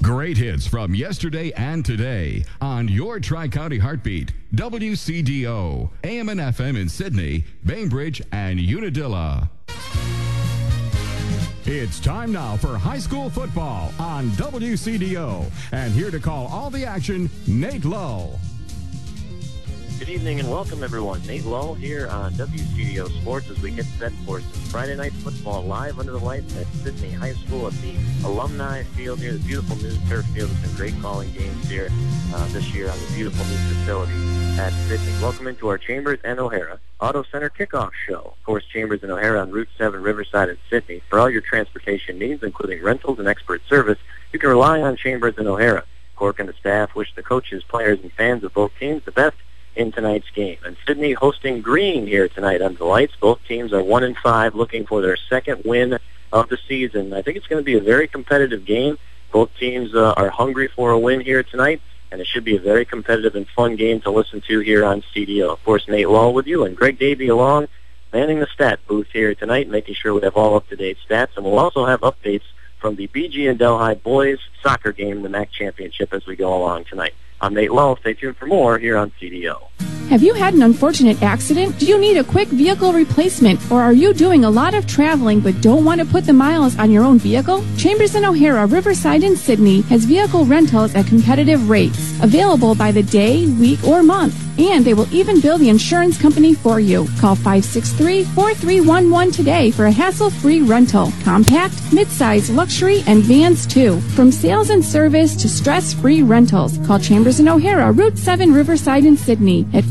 Great hits from yesterday and today on your Tri-County Heartbeat, WCDO, AM and FM in Sydney, Bainbridge, and Unadilla. It's time now for high school football on WCDO. And here to call all the action, Nate Lull. Good evening and welcome, everyone. Nate Lull here on WCDO Sports as we get set for some Friday night football live under the lights at Sydney High School at the Alumni Field here, the beautiful new turf field. It's been great calling games here this year on the beautiful new facility at Sydney. Welcome into our Chambers and O'Hara Auto Center kickoff show. Of course, Chambers and O'Hara on Route 7, Riverside and Sydney. For all your transportation needs, including rentals and expert service, you can rely on Chambers and O'Hara. Cork and the staff wish the coaches, players, and fans of both teams the best in tonight's game. And Sydney hosting Green here tonight under the lights. Both teams are 1-5, looking for their second win of the season. I think it's going to be a very competitive game. Both teams are hungry for a win here tonight, and it should be a very competitive and fun game to listen to here on CDO. Of course, Nate Lull with you, and Greg Davey along, manning the stat booth here tonight, making sure we have all up-to-date stats. And we'll also have updates from the BG and Delhi boys soccer game, the MAC championship, as we go along tonight. I'm Nate Lull. Stay tuned for more here on CDO. Have you had an unfortunate accident? Do you need a quick vehicle replacement? Or are you doing a lot of traveling but don't want to put the miles on your own vehicle? Chambers and O'Hara, Riverside, and Sydney has vehicle rentals at competitive rates, available by the day, week, or month. And they will even bill the insurance company for you. Call 563-4311 today for a hassle-free rental. Compact, midsize, luxury, and vans too. From sales and service to stress-free rentals. Call Chambers and O'Hara, Route 7, Riverside, and Sydney at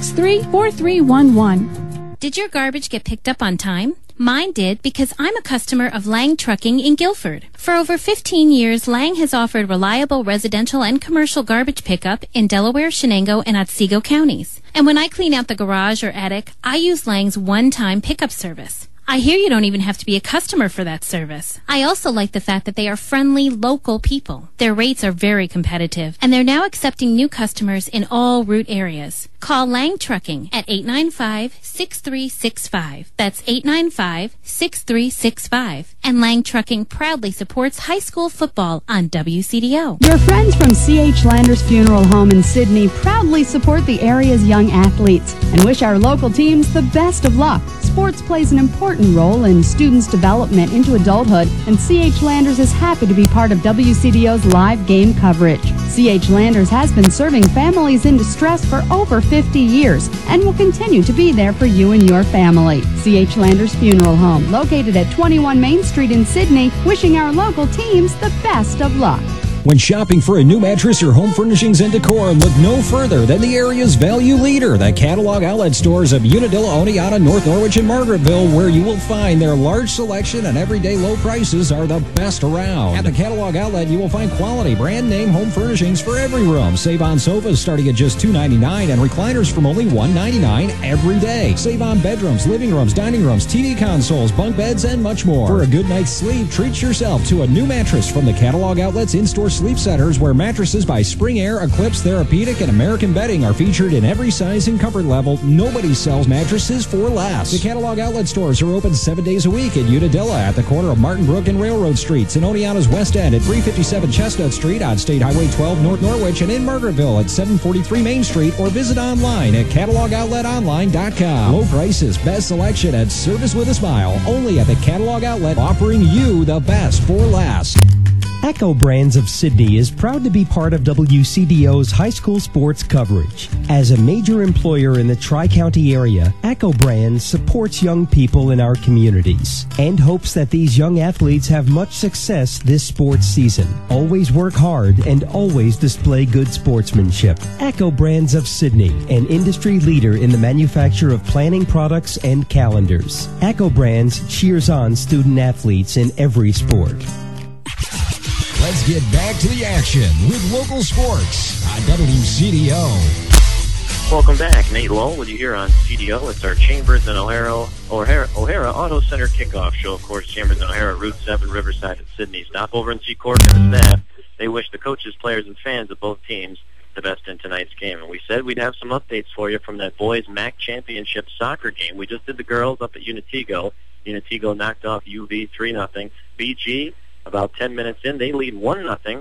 563-4311. Did your garbage get picked up on time? Mine did, because I'm a customer of Lang Trucking in Guilford. For over 15 years, Lang has offered reliable residential and commercial garbage pickup in Delaware, Shenango, and Otsego counties. And when I clean out the garage or attic, I use Lang's one-time pickup service. I hear you don't even have to be a customer for that service. I also like the fact that they are friendly, local people. Their rates are very competitive, and they're now accepting new customers in all route areas. Call Lang Trucking at 895-6365. That's 895-6365. And Lang Trucking proudly supports high school football on WCDO. Your friends from C.H. Landers Funeral Home in Sydney proudly support the area's young athletes and wish our local teams the best of luck. Sports plays an important role in students' development into adulthood, and C.H. Landers is happy to be part of WCDO's live game coverage. C.H. Landers has been serving families in distress for over 50 years and will continue to be there for you and your family. C.H. Landers Funeral Home, located at 21 Main Street in Sydney, wishing our local teams the best of luck. When shopping for a new mattress or home furnishings and decor, look no further than the area's value leader, the Catalog Outlet stores of Unadilla, Oneonta, North Norwich, and Margaretville, where you will find their large selection and everyday low prices are the best around. At the Catalog Outlet, you will find quality brand name home furnishings for every room. Save on sofas starting at just $2.99 and recliners from only $1.99 every day. Save on bedrooms, living rooms, dining rooms, TV consoles, bunk beds, and much more. For a good night's sleep, treat yourself to a new mattress from the Catalog Outlet's in-store sleep centers, where mattresses by Spring Air, Eclipse, Therapeutic, and American Bedding are featured in every size and comfort level. Nobody sells mattresses for less. The Catalog Outlet stores are open 7 days a week in Unadilla at the corner of Martin Brook and Railroad Streets, in Oneonta's West End at 357 Chestnut Street, on State Highway 12 North Norwich, and in Margaretville at 743 Main Street, or visit online at catalogoutletonline.com. Low prices, best selection, and service with a smile, only at the Catalog Outlet, offering you the best for last. Echo Brands of Sydney is proud to be part of WCDO's high school sports coverage. As a major employer in the Tri-County area, Echo Brands supports young people in our communities and hopes that these young athletes have much success this sports season. Always work hard and always display good sportsmanship. Echo Brands of Sydney, an industry leader in the manufacture of planning products and calendars. Echo Brands cheers on student athletes in every sport. Let's get back to the action with local sports on WCDO. Welcome back. Nate Lull with you here on CDO. It's our Chambers and O'Hara Auto Center kickoff show. Of course, Chambers and O'Hara, Route 7, Riverside, and Sydney. Stop over and see Cork and the staff. They wish the coaches, players, and fans of both teams the best in tonight's game. And we said we'd have some updates for you from that boys MAC championship soccer game. We just did the girls up at Unatigo. Unatigo knocked off UV 3-0. BG, about 10 minutes in, they lead 1-0.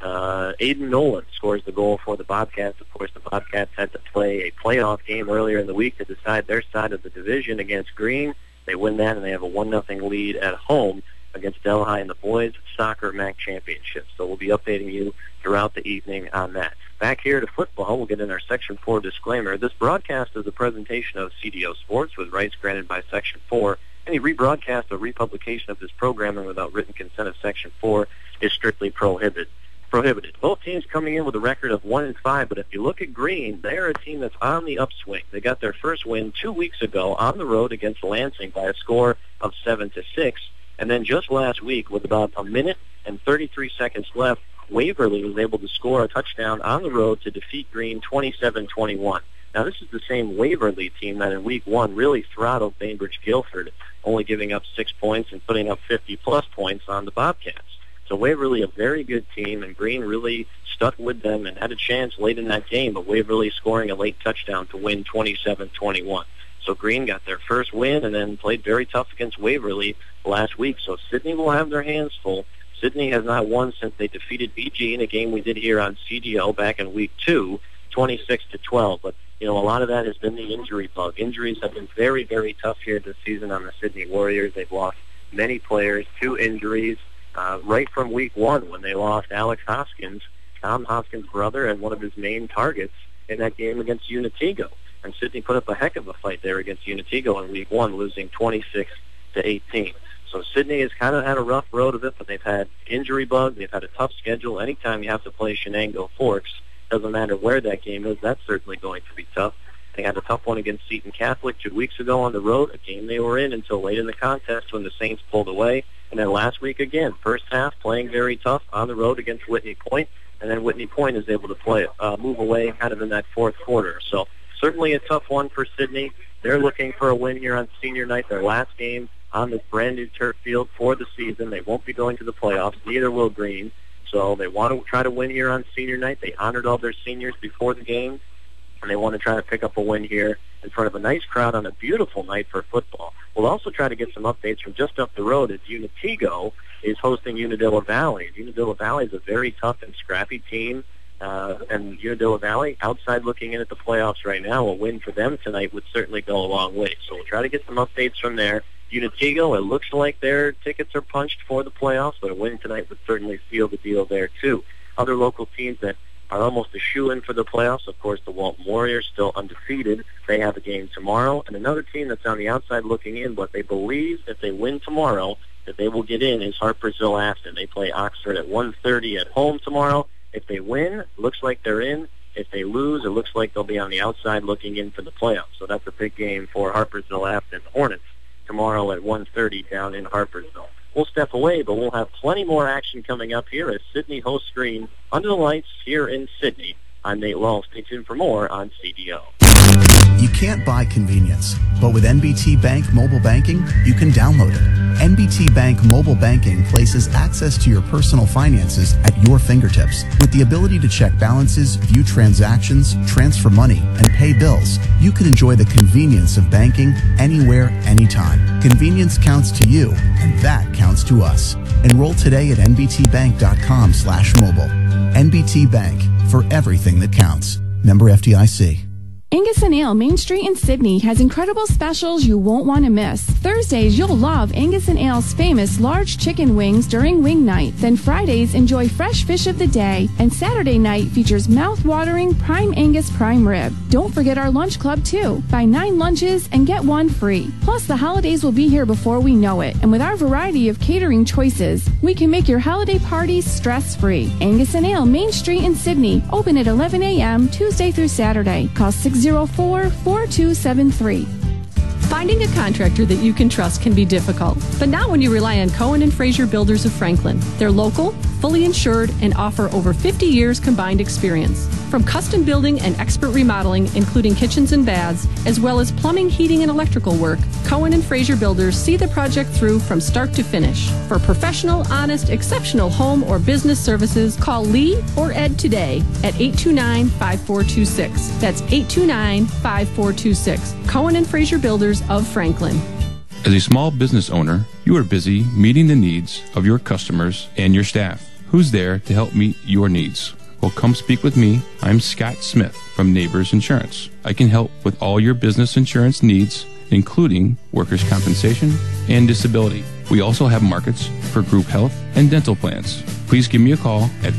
Aiden Nolan scores the goal for the Bobcats. Of course, the Bobcats had to play a playoff game earlier in the week to decide their side of the division against Greene. They win that, and they have a 1-0 lead at home against Delhi in the boys soccer MAC championship. So we'll be updating you throughout the evening on that. Back here to football, we'll get in our Section 4 disclaimer. This broadcast is a presentation of CDO Sports with rights granted by Section 4. Any rebroadcast or republication of this programming without written consent of Section 4 is strictly prohibited. Both teams coming in with a record of 1-5, but if you look at Greene, they're a team that's on the upswing. They got their first win 2 weeks ago on the road against Lansing by a score of 7-6. And then just last week, with about a minute and 33 seconds left, Waverly was able to score a touchdown on the road to defeat Greene 27-21. Now, this is the same Waverly team that in Week 1 really throttled Bainbridge Guilford, only giving up 6 points and putting up 50-plus points on the Bobcats. So Waverly, a very good team, and Greene really stuck with them and had a chance late in that game, but Waverly scoring a late touchdown to win 27-21. So Greene got their first win and then played very tough against Waverly last week. So Sidney will have their hands full. Sidney has not won since they defeated BG in a game we did here on CDO back in Week 2, 26-12. But, a lot of that has been the injury bug. Injuries have been very, very tough here this season on the Sidney Warriors. They've lost many players, 2 injuries. Right from Week 1 when they lost Alex Hoskins, Tom Hoskins' brother, and one of his main targets in that game against Unitego. And Sidney put up a heck of a fight there against Unitego in Week 1, losing 26-18. So Sidney has kind of had a rough road of it, but they've had injury bug. They've had a tough schedule. Anytime you have to play Shenango Forks, doesn't matter where that game is, that's certainly going to be tough. They had a tough one against Seton Catholic 2 weeks ago on the road, a game they were in until late in the contest when the Saints pulled away. And then last week again, first half playing very tough on the road against Whitney Point, and then Whitney Point is able to move away kind of in that fourth quarter. So certainly a tough one for Sidney. They're looking for a win here on senior night, their last game on this brand new turf field for the season. They won't be going to the playoffs, neither will Greene. So they want to try to win here on senior night. They honored all their seniors before the game, and they want to try to pick up a win here in front of a nice crowd on a beautiful night for football. We'll also try to get some updates from just up the road as Unitego is hosting Unadilla Valley. Unadilla Valley is a very tough and scrappy team, and Unadilla Valley, outside looking in at the playoffs right now, a win for them tonight would certainly go a long way. So we'll try to get some updates from there. Unitego, it looks like their tickets are punched for the playoffs, but a win tonight would certainly seal the deal there, too. Other local teams that are almost a shoo-in for the playoffs, of course, the Walton Warriors, still undefeated. They have a game tomorrow. And another team that's on the outside looking in, but they believe if they win tomorrow that they will get in, is Harpersville Afton. They play Oxford at 1:30 at home tomorrow. If they win, it looks like they're in. If they lose, it looks like they'll be on the outside looking in for the playoffs. So that's a big game for Harpersville Afton Hornets tomorrow at 1:30 down in Harpersville. We'll step away, but we'll have plenty more action coming up here as Sidney hosts Greene under the lights here in Sidney. I'm Nate Lull. Stay tuned for more on CDO. You can't buy convenience, but with NBT Bank Mobile Banking, you can download it. NBT Bank Mobile Banking places access to your personal finances at your fingertips. With the ability to check balances, view transactions, transfer money, and pay bills, you can enjoy the convenience of banking anywhere, anytime. Convenience counts to you, and that counts to us. Enroll today at nbtbank.com/mobile. NBT Bank, for everything that counts. Member FDIC. Angus & Ale Main Street in Sidney has incredible specials you won't want to miss. Thursdays, you'll love Angus & Ale's famous large chicken wings during wing night. Then Fridays, enjoy fresh fish of the day. And Saturday night features mouth-watering prime Angus prime rib. Don't forget our lunch club, too. Buy 9 lunches and get 1 free. Plus, the holidays will be here before we know it. And with our variety of catering choices, we can make your holiday parties stress-free. Angus & Ale Main Street in Sidney. Open at 11 a.m. Tuesday through Saturday. Call 604-4273. Finding a contractor that you can trust can be difficult, but not when you rely on Cohen & Fraser Builders of Franklin. They're local, fully insured, and offer over 50 years combined experience. From custom building and expert remodeling, including kitchens and baths, as well as plumbing, heating, and electrical work, Cohen & Fraser Builders see the project through from start to finish. For professional, honest, exceptional home or business services, call Lee or Ed today at 829-5426. That's 829-5426. Cohen & Fraser Builders of Franklin. As a small business owner, you are busy meeting the needs of your customers and your staff. who's there to help meet your needs. Well, come speak with me. I'm Scott Smith from Neighbors Insurance. I can help with all your business insurance needs, including workers' compensation and disability. We also have markets for group health and dental plans. Please give me a call at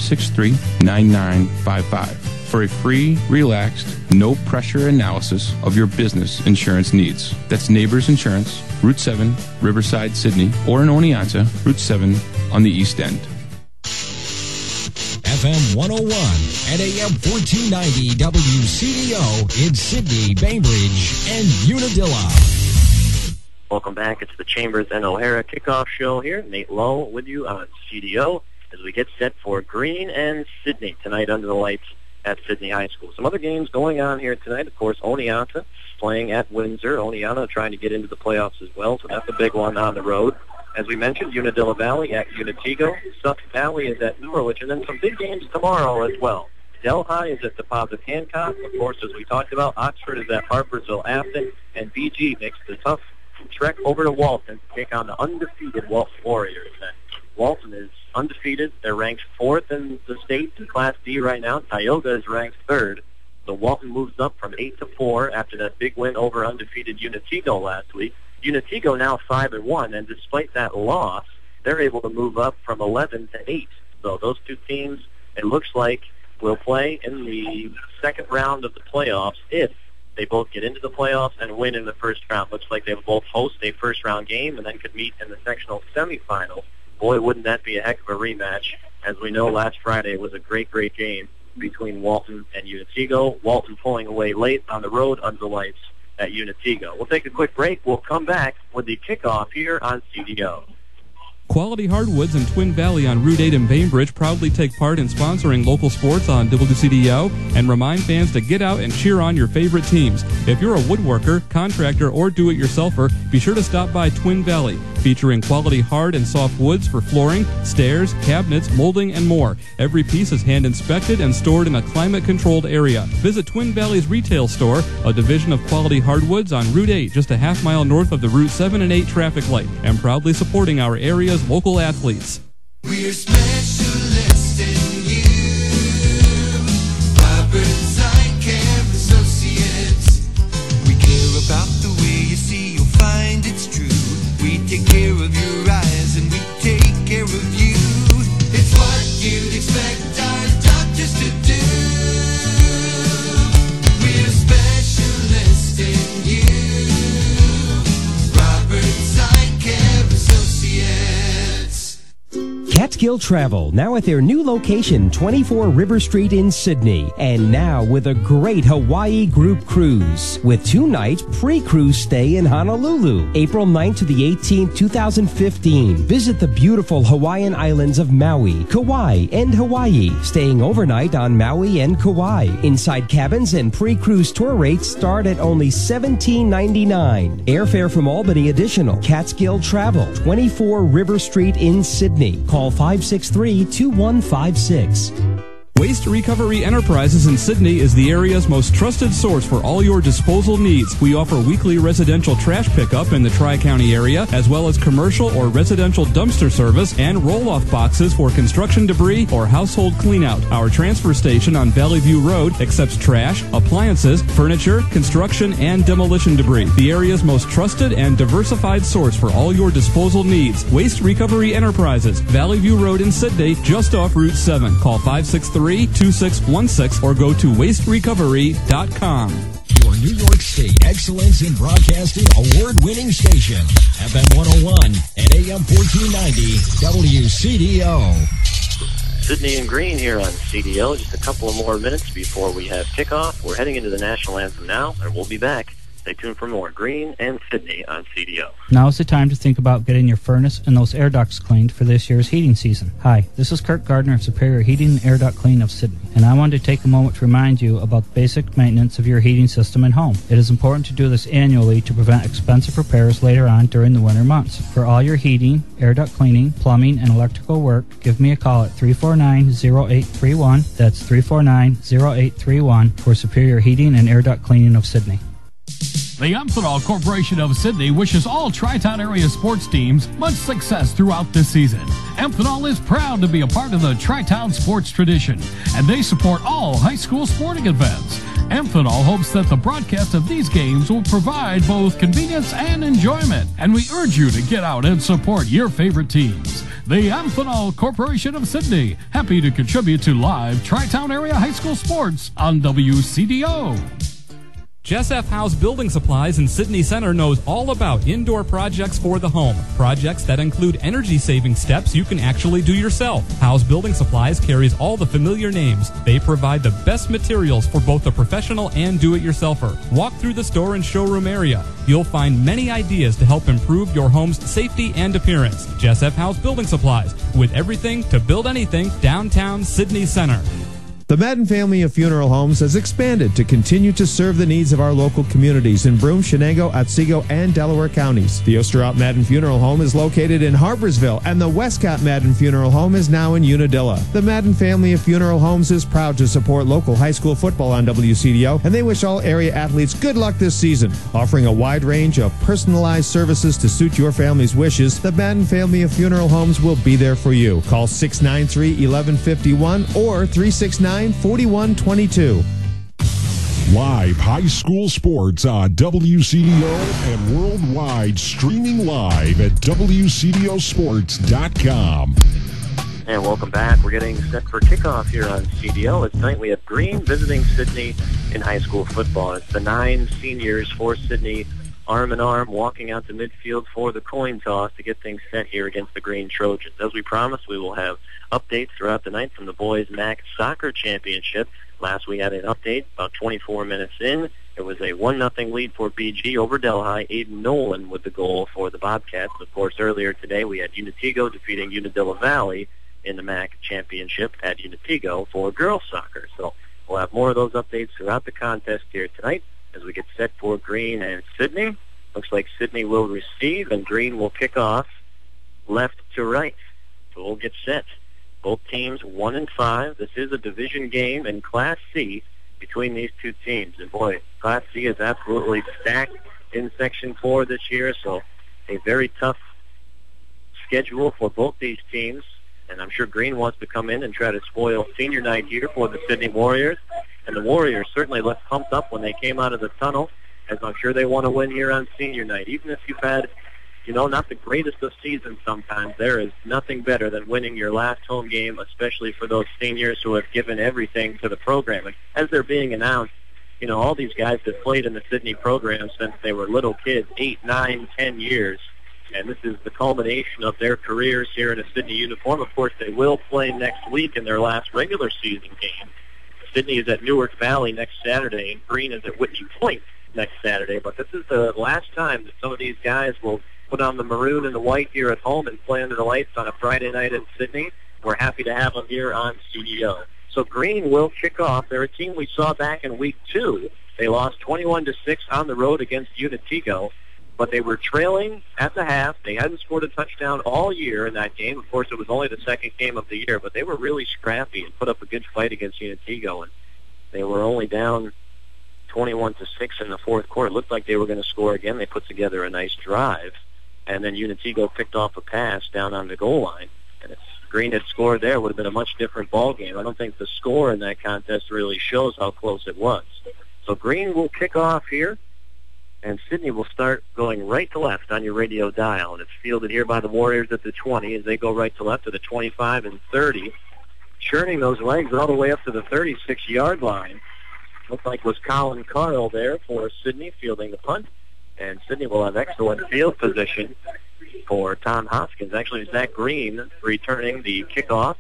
563-9955 for a free, relaxed, no-pressure analysis of your business insurance needs. That's Neighbors Insurance, Route 7, Riverside, Sydney, or in Oneonta, Route 7 on the East End. FM 101 and AM 1490 WCDO in Sydney, Bainbridge, and Unadilla. Welcome back. It's the Chambers and O'Hara kickoff show here. Nate Lowe with you on CDO as we get set for Green and Sydney tonight under the lights at Sydney High School. Some other games going on here tonight. Of course, Oneonta playing at Windsor. Oneonta trying to get into the playoffs as well, so that's a big one on the road. As we mentioned, Unadilla Valley at Unatigo. Suffolk Valley is at Norwich, and then some big games tomorrow as well. Delhi is at Deposit Hancock. Of course, as we talked about, Oxford is at Harpersville Afton, and BG makes the tough trek over to Walton to take on the undefeated Walton Warriors. And Walton is undefeated. They're ranked 4th in the state in Class D right now. Tioga is ranked 3rd. So Walton moves up from 8 to 4 after that big win over undefeated Unatigo last week. Unatigo now 5-1, and despite that loss, they're able to move up from 11 to 8. So those two teams, it looks like, will play in the second round of the playoffs if they both get into the playoffs and win in the first round. Looks like they will both host a first-round game and then could meet in the sectional semifinal. Boy, wouldn't that be a heck of a rematch. As we know, last Friday was a great, great game between Walton and Unatigo. Walton pulling away late on the road under the lights at Unatigo. We'll take a quick break. We'll come back with the kickoff here on CDO. Quality Hardwoods and Twin Valley on Route 8 in Bainbridge proudly take part in sponsoring local sports on WCDO and remind fans to get out and cheer on your favorite teams. If you're a woodworker, contractor, or do-it-yourselfer, be sure to stop by Twin Valley, featuring quality hard and soft woods for flooring, stairs, cabinets, molding, and more. Every piece is hand-inspected and stored in a climate-controlled area. Visit Twin Valley's retail store, a division of Quality Hardwoods on Route 8, just a half-mile north of the Route 7 and 8 traffic light, and proudly supporting our area's local athletes. We're specialists in you. Robert Steinkamp Associates. We care about the way you see, you'll find it's true. We take care of your eyes and we take care of you. It's what you'd expect our doctors to do. We're specialists in you. Robert Steinkamp Associates. Catskill Travel, now at their new location, 24 River Street in Sydney. And now with a great Hawaii group cruise with 2-night pre-cruise stay in Honolulu, April 9th to the 18th, 2015. Visit the beautiful Hawaiian islands of Maui, Kauai, and Hawaii, staying overnight on Maui and Kauai. Inside cabins and pre-cruise tour rates start at only $17.99. Airfare from Albany additional. Catskill Travel, 24 River Street in Sydney. Call 563-2156. Waste Recovery Enterprises in Sydney is the area's most trusted source for all your disposal needs. We offer weekly residential trash pickup in the Tri-County area, as well as commercial or residential dumpster service and roll-off boxes for construction debris or household cleanout. Our transfer station on Valley View Road accepts trash, appliances, furniture, construction, and demolition debris. The area's most trusted and diversified source for all your disposal needs. Waste Recovery Enterprises, Valley View Road in Sydney, just off Route 7. Call 563-2616 or go to wasterecovery.com. Your New York State Excellence in Broadcasting award-winning station, FM 101 and AM 1490 WCDO. Sydney and Green here on CDO. Just a couple of more minutes before we have kickoff. We're heading into the national anthem now, and we'll be back. Stay tuned for more Green and Sydney on CDO. Now is the time to think about getting your furnace and those air ducts cleaned for this year's heating season. Hi, this is Kurt Gardner of Superior Heating and Air Duct Clean of Sydney, and I wanted to take a moment to remind you about the basic maintenance of your heating system and home. It is important to do this annually to prevent expensive repairs later on during the winter months. For all your heating, air duct cleaning, plumbing, and electrical work, give me a call at 349-0831. That's 349-0831 for Superior Heating and Air Duct Cleaning of Sydney. The Amphenol Corporation of Sydney wishes all Tri-Town area sports teams much success throughout this season. Amphenol is proud to be a part of the Tri-Town sports tradition, and they support all high school sporting events. Amphenol hopes that the broadcast of these games will provide both convenience and enjoyment, and we urge you to get out and support your favorite teams. The Amphenol Corporation of Sydney, happy to contribute to live Tri-Town area high school sports on WCDO. Jess F. House Building Supplies in Sydney Center knows all about indoor projects for the home. Projects that include energy-saving steps you can actually do yourself. House Building Supplies carries all the familiar names. They provide the best materials for both the professional and do-it-yourselfer. Walk through the store and showroom area. You'll find many ideas to help improve your home's safety and appearance. Jess F. House Building Supplies, with everything to build anything, downtown Sydney Center. The Madden family of funeral homes has expanded to continue to serve the needs of our local communities in Broome, Chenango, Otsego, and Delaware counties. The Osterhout Madden Funeral Home is located in Harborsville, and the Westcott Madden Funeral Home is now in Unadilla. The Madden family of funeral homes is proud to support local high school football on WCDO, and they wish all area athletes good luck this season. Offering a wide range of personalized services to suit your family's wishes, the Madden family of funeral homes will be there for you. Call 693-1151 or 369-4122. Live high school sports on WCDO and worldwide, streaming live at WCDOsports.com. And welcome back. We're getting set for kickoff here on CDO. Tonight we have Green visiting Sydney in high school football. It's the 9 seniors for Sydney, arm in arm, walking out to midfield for the coin toss to get things set here against the Green Trojans. As we promised, we will have updates throughout the night from the boys' MAC soccer championship. Last we had an update about 24 minutes in. It was a 1-0 lead for BG over Delhi. Aiden Nolan with the goal for the Bobcats. Of course, earlier today we had Unatigo defeating Unadilla Valley in the MAC championship at Unatigo for girls soccer. So we'll have more of those updates throughout the contest here tonight as we get set for Green and Sydney. Looks like Sydney will receive and Green will kick off left to right. So we'll get set. Both teams 1-5. This is a division game in Class C between these two teams. And boy, Class C is absolutely stacked in Section 4 this year, so a very tough schedule for both these teams. And I'm sure Green wants to come in and try to spoil senior night here for the Sydney Warriors. And the Warriors certainly looked pumped up when they came out of the tunnel, as I'm sure they want to win here on senior night. Even if you've had, not the greatest of seasons sometimes, there is nothing better than winning your last home game, especially for those seniors who have given everything to the program. And as they're being announced, all these guys have played in the Sydney program since they were little kids, 8, 9, 10 years. And this is the culmination of their careers here in a Sydney uniform. Of course, they will play next week in their last regular season game. Sydney is at Newark Valley next Saturday, and Green is at Whitney Point next Saturday. But this is the last time that some of these guys will put on the maroon and the white here at home and play under the lights on a Friday night in Sydney. We're happy to have them here on CDO. So Green will kick off. They're a team we saw back in Week 2. They lost 21-6 on the road against Unatigo, but they were trailing at the half. They hadn't scored a touchdown all year in that game. Of course, it was only the second game of the year, but they were really scrappy and put up a good fight against Unatigo, and they were only down 21-6 in the fourth quarter. It looked like they were going to score again. They put together a nice drive, and then Unatigo picked off a pass down on the goal line. And if Green had scored there, it would have been a much different ball game. I don't think the score in that contest really shows how close it was. So Green will kick off here, and Sydney will start going right to left on your radio dial. And it's fielded here by the Warriors at the 20 as they go right to left to the 25 and 30, churning those legs all the way up to the 36-yard line. Looked like it was Colin Carl there for Sydney fielding the punt. And Sydney will have excellent field position for Tom Hoskins. Actually, Zach Green returning the kickoff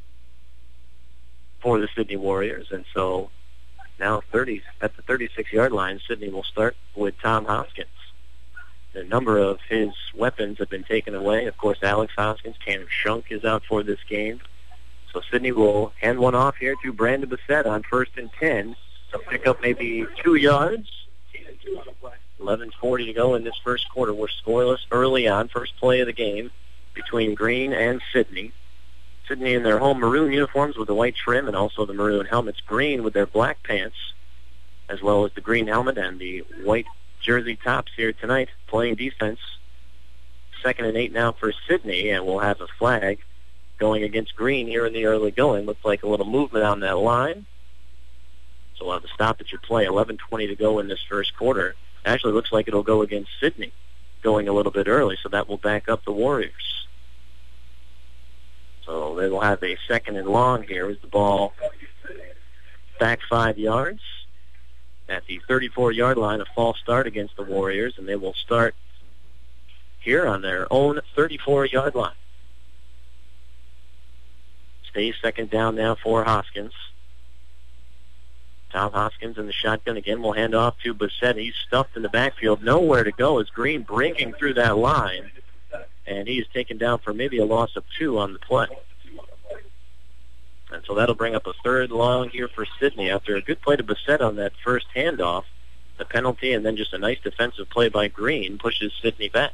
for the Sydney Warriors. And so now at the 36-yard line, Sydney will start with Tom Hoskins. A number of his weapons have been taken away. Of course, Alex Hoskins, Tanner Shunk is out for this game. So Sydney will hand one off here to Brandon Bissett on 1st and 10. So pick up maybe 2 yards. 11:40 to go in this first quarter. We're scoreless early on. First play of the game between Green and Sydney. Sydney in their home maroon uniforms with the white trim and also the maroon helmets. Green with their black pants, as well as the green helmet and the white jersey tops here tonight playing defense. 2nd and 8 now for Sidney, and we'll have a flag going against Green here in the early going. Looks like a little movement on that line. So we'll have to stop at your play. 11:20 to go in this first quarter. Actually looks like it'll go against Sidney going a little bit early, so that will back up the Warriors. So they will have a 2nd and long here as the ball back 5 yards at the 34-yard line. A false start against the Warriors, and they will start here on their own 34-yard line. Stays 2nd down now for Hoskins. Tom Hoskins in the shotgun again. Will hand off to Bissett. He's stuffed in the backfield. Nowhere to go as Green breaking through that line. And he is taken down for maybe a loss of 2 on the play. And so that'll bring up a 3rd long here for Sidney after a good play to Bissett on that first handoff. The penalty and then just a nice defensive play by Green pushes Sidney back.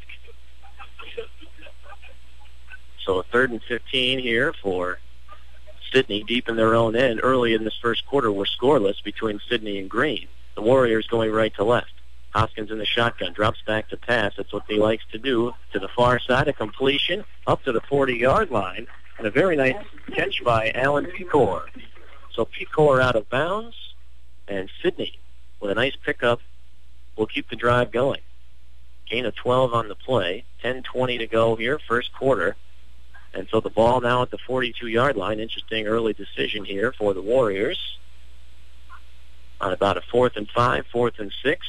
So a 3rd and 15 here for Sidney deep in their own end. Early in this first quarter were scoreless between Sidney and Green. The Warriors going right to left. Hoskins in the shotgun, drops back to pass. That's what he likes to do. To the far side, a completion up to the 40-yard line. And a very nice catch by Alan Pecor. So Pecor out of bounds, and Sidney with a nice pickup will keep the drive going. Gain of 12 on the play. 10:20 to go here, first quarter. And so the ball now at the 42-yard line. Interesting early decision here for the Warriors. On about a 4th and 5, 4th and 6.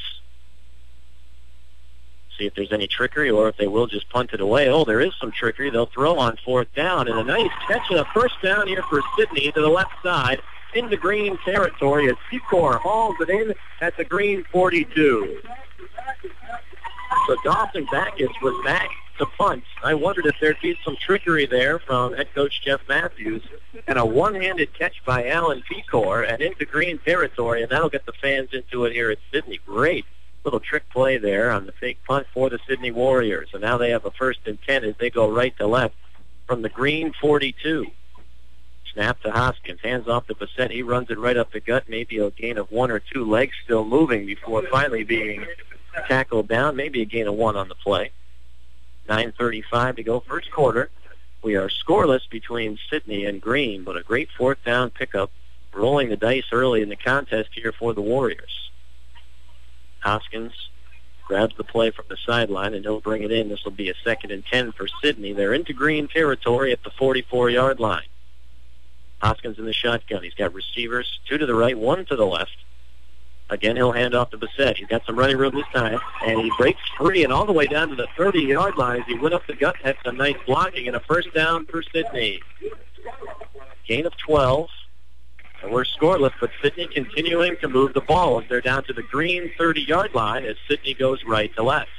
See if there's any trickery or if they will just punt it away. Oh, there is some trickery. They'll throw on 4th down. And a nice catch and a first down here for Sidney to the left side into Green territory as Pecor hauls it in at the Green 42. So Dawson Backus was back to punt. I wondered if there'd be some trickery there from head coach Jeff Matthews. And a one-handed catch by Alan Pecor and into Green territory, and that'll get the fans into it here at Sidney. Great little trick play there on the fake punt for the Sidney Warriors. And now they have a 1st and 10 as they go right to left from the Green 42. Snap to Hoskins. Hands off to Bissett. He runs it right up the gut. Maybe a gain of 1 or 2 legs still moving before finally being tackled down. Maybe a gain of 1 on the play. 9:35 to go, first quarter. We are scoreless between Sidney and Green, but a great 4th down pickup, rolling the dice early in the contest here for the Warriors. Hoskins grabs the play from the sideline, and he'll bring it in. This will be a 2nd and 10 for Sidney. They're into Green territory at the 44-yard line. Hoskins in the shotgun. He's got receivers, 2 to the right, 1 to the left. Again, he'll hand off to Bissett. He's got some running room this time, and he breaks free and all the way down to the 30-yard line as he went up the gut, had some nice blocking, and a first down for Sidney. Gain of 12, and we're scoreless, but Sidney continuing to move the ball as they're down to the Green 30-yard line as Sidney goes right to left.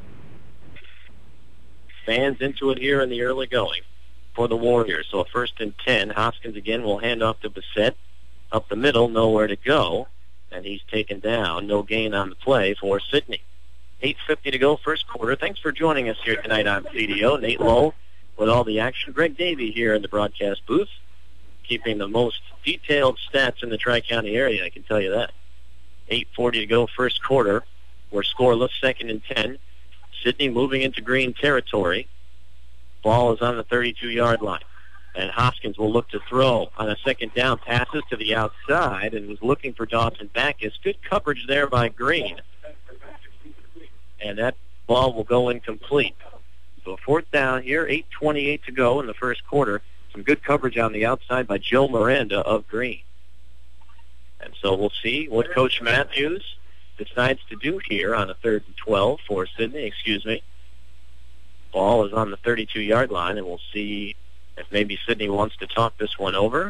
Fans into it here in the early going for the Warriors. So a 1st and 10. Hoskins again will hand off to Bissett. Up the middle, nowhere to go. And he's taken down. No gain on the play for Sidney. 8:50 to go, first quarter. Thanks for joining us here tonight on CDO. Nate Lowe with all the action. Greg Davey here in the broadcast booth, keeping the most detailed stats in the Tri-County area, I can tell you that. 8:40 to go, first quarter. We're scoreless, 2nd and 10. Sidney moving into Green territory. Ball is on the 32-yard line. And Hoskins will look to throw on a 2nd down, passes to the outside, and was looking for Dawson Backus. Good coverage there by Green. And that ball will go incomplete. So a 4th down here, 8:28 to go in the first quarter. Some good coverage on the outside by Joe Miranda of Green. And so we'll see what Coach Matthews decides to do here on a 3rd and 12 for Sidney, Ball is on the 32-yard line, and we'll see if maybe Sidney wants to talk this one over.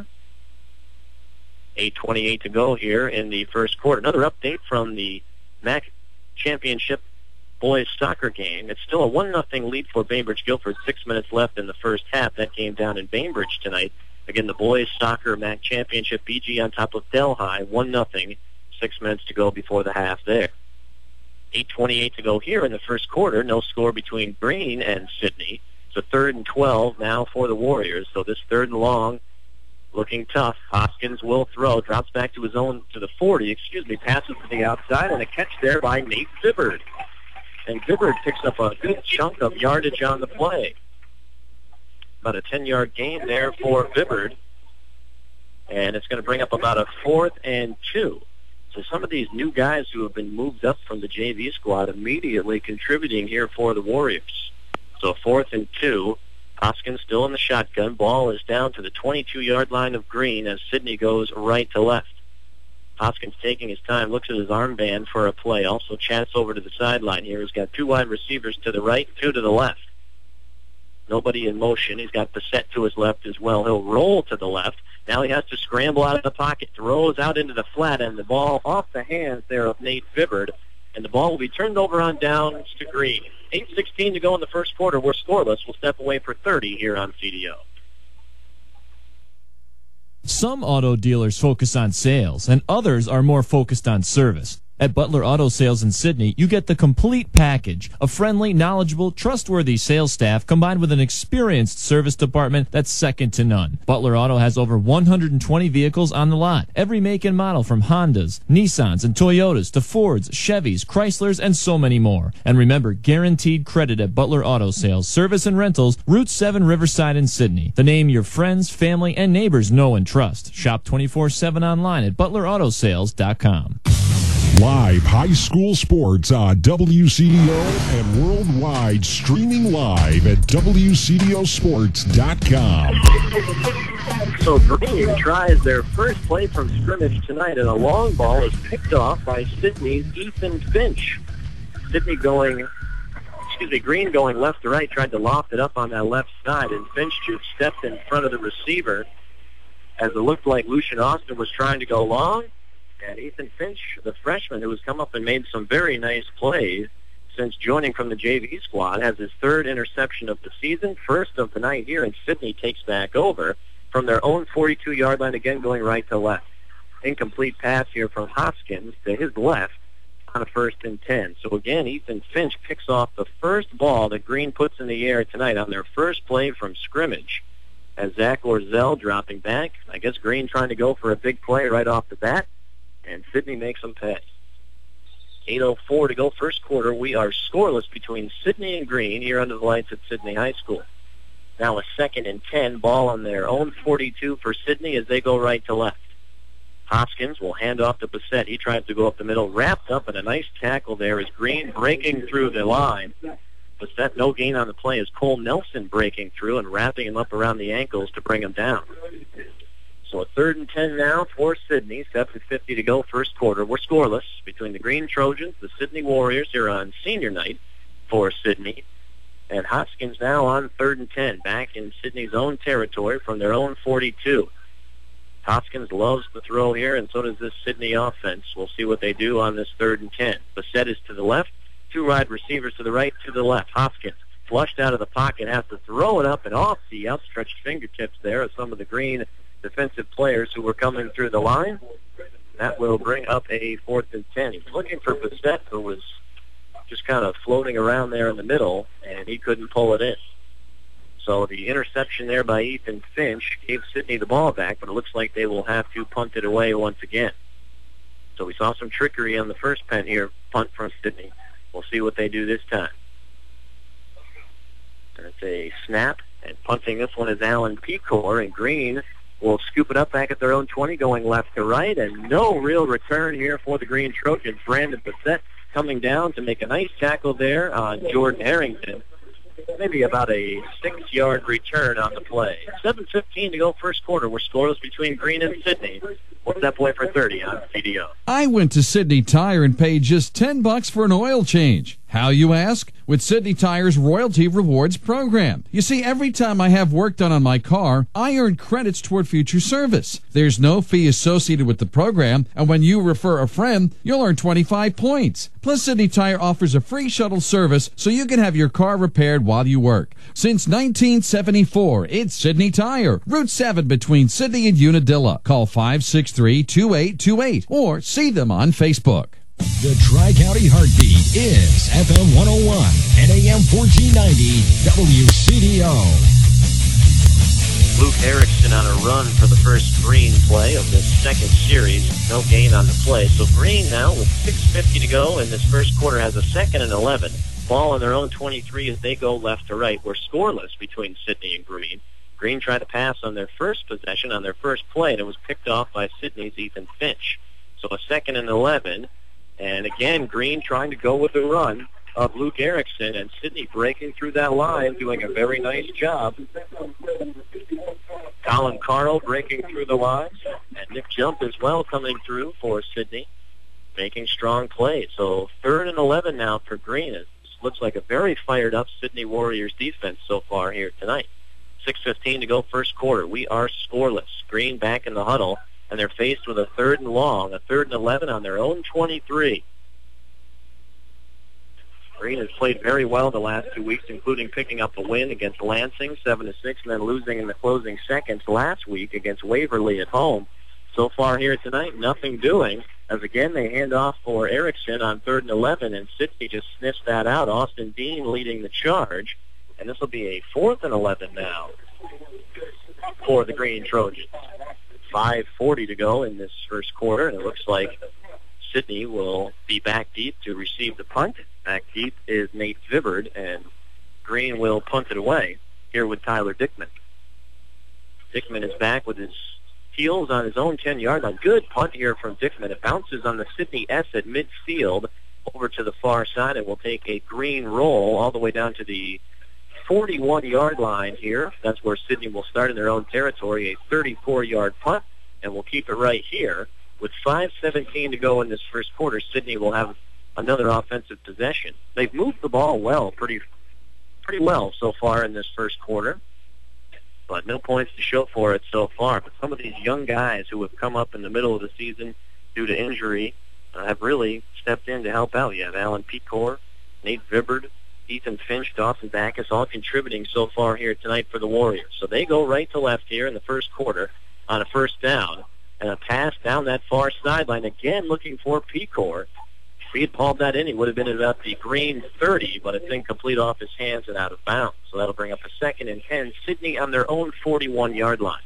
8:28 to go here in the first quarter. Another update from the MAC Championship boys soccer game. It's still a 1-0 lead for Bainbridge Guilford. 6 minutes left in the first half. That game down in Bainbridge tonight. Again, the boys soccer MAC Championship, BG on top of Delhi, 1-0. 6 minutes to go before the half there. 8:28 to go here in the first quarter. No score between Green and Sidney. It's a 3rd and 12 now for the Warriors. So this 3rd and long looking tough. Hoskins will throw, drops back to his own, to the 40, passes to the outside, and a catch there by Nate Vibbard. And Vibbard picks up a good chunk of yardage on the play. About a 10-yard gain there for Vibbard. And it's going to bring up about a 4th and 2. So some of these new guys who have been moved up from the JV squad immediately contributing here for the Warriors. So 4th and 2. Hoskins still in the shotgun. Ball is down to the 22-yard line of Green as Sidney goes right to left. Hoskins taking his time, looks at his armband for a play. Also chats over to the sideline here. He's got 2 wide receivers to the right, 2 to the left. Nobody in motion. He's got Bissett to his left as well. He'll roll to the left. Now he has to scramble out of the pocket, throws out into the flat, and the ball off the hands there of Nate Vibbard. And the ball will be turned over on downs to Green. 8:16 to go in the first quarter. We're scoreless. We'll step away for 30 here on CDO. Some auto dealers focus on sales, and others are more focused on service. At Butler Auto Sales in Sidney, you get the complete package. A friendly, knowledgeable, trustworthy sales staff combined with an experienced service department that's second to none. Butler Auto has over 120 vehicles on the lot. Every make and model from Hondas, Nissans, and Toyotas to Fords, Chevys, Chryslers, and so many more. And remember, guaranteed credit at Butler Auto Sales, Service and Rentals, Route 7 Riverside in Sidney. The name your friends, family, and neighbors know and trust. Shop 24/7 online at ButlerAutoSales.com. Live high school sports on WCDO and worldwide, streaming live at WCDOsports.com. So Green tries their first play from scrimmage tonight, and a long ball is picked off by Sidney's Ethan Finch. Green going left to right, tried to loft it up on that left side, and Finch just stepped in front of the receiver as it looked like Lucian Austin was trying to go long. And Ethan Finch, the freshman who has come up and made some very nice plays since joining from the JV squad, has his 3rd interception of the season, first of the night here, and Sidney takes back over from their own 42-yard line, again going right to left. Incomplete pass here from Hoskins to his left on a 1st and 10. So again, Ethan Finch picks off the first ball that Green puts in the air tonight on their first play from scrimmage. As Zach Orzel dropping back, I guess Green trying to go for a big play right off the bat. And Sidney makes them pay. 8:04 to go first quarter. We are scoreless between Sidney and Green here under the lights at Sidney High School. Now a 2nd and 10, ball on their own 42 for Sidney as they go right to left. Hoskins will hand off to Bissett. He tries to go up the middle, wrapped up in a nice tackle there as Green breaking through the line. Bissett, no gain on the play as Cole Nelson breaking through and wrapping him up around the ankles to bring him down. So a 3rd and 10 now for Sidney. 7:50 to go first quarter. We're scoreless between the Green Trojans, the Sidney Warriors here on senior night for Sidney. And Hoskins now on 3rd and 10, back in Sidney's own territory from their own 42. Hoskins loves the throw here, and so does this Sidney offense. We'll see what they do on this 3rd and 10. Bissett is to the left, 2 wide receivers to the right, to the left. Hoskins flushed out of the pocket, has to throw it up and off the outstretched fingertips there of some of the Green defensive players who were coming through the line. That will bring up a 4th and 10. He was looking for Bissett, who was just kind of floating around there in the middle, and he couldn't pull it in. So the interception there by Ethan Finch gave Sidney the ball back, but it looks like they will have to punt it away once again. So we saw some trickery on the first punt from Sidney. We'll see what they do this time. It's a snap, and punting this one is Alan Pecor, and Green will scoop it up back at their own 20, going left to right, and no real return here for the Green Trojans. Brandon Bissett coming down to make a nice tackle there on Jordan Harrington. Maybe about a 6-yard return on the play. 7:15 to go first quarter. We're scoreless between Green and Sidney. We'll step away for 30 on CDO. I went to Sidney Tire and paid just $10 for an oil change. How, you ask? With Sidney Tire's Royalty Rewards program. You see, every time I have work done on my car, I earn credits toward future service. There's no fee associated with the program, and when you refer a friend, you'll earn 25 points. Plus, Sidney Tire offers a free shuttle service so you can have your car repaired while you work. Since 1974, it's Sidney Tire, Route 7 between Sidney and Unadilla. Call 563-2828 or see them on Facebook. The Tri-County Heartbeat is FM 101 and AM 1490 WCDO. Luke Erickson on a run for the first Green play of this second series. No gain on the play. So Green now with 6:50 to go in this first quarter has a 2nd and 11. Ball on their own 23 as they go left to right. We're scoreless between Sidney and Green. Green tried to pass on their first possession, on their first play, and it was picked off by Sidney's Ethan Finch. So a 2nd and 11. And again, Green trying to go with the run of Luke Erickson, and Sidney breaking through that line, doing a very nice job. Colin Carl breaking through the lines, and Nick Jump as well coming through for Sidney, making strong plays. So 3rd and 11 now for Green. It looks like a very fired up Sidney Warriors defense so far here tonight. 6:15 to go first quarter. We are scoreless. Green back in the huddle, and they're faced with a 3rd and long, a 3rd and 11 on their own 23. Green has played very well the last 2 weeks, including picking up a win against Lansing, 7-6, and then losing in the closing seconds last week against Waverly at home. So far here tonight, nothing doing, as again they hand off for Erickson on 3rd and 11, and Sidney just sniffs that out. Austin Dean leading the charge, and this will be a 4th and 11 now for the Green Trojans. 5:40 to go in this first quarter, and it looks like Sidney will be back deep to receive the punt. Back deep is Nate Vibbard, and Green will punt it away here with Tyler Dickman. Dickman is back with his heels on his own 10-yard line. Good punt here from Dickman. It bounces on the Sidney S at midfield over to the far side, and will take a Green roll all the way down to the 41-yard line here. That's where Sidney will start in their own territory, a 34-yard punt, and we'll keep it right here. With 5:17 to go in this first quarter, Sidney will have another offensive possession. They've moved the ball well, pretty well so far in this first quarter, but no points to show for it so far. But some of these young guys who have come up in the middle of the season due to injury have really stepped in to help out. You have Alan Pecor, Nate Vibbard, Ethan Finch, Dawson Backus, all contributing so far here tonight for the Warriors. So they go right to left here in the first quarter on a first down, and a pass down that far sideline, again looking for Pecor. If he had pulled that in, he would have been at about the Green 30, but it's incomplete off his hands and out of bounds. So that'll bring up a 2nd and 10. Sidney on their own 41-yard line.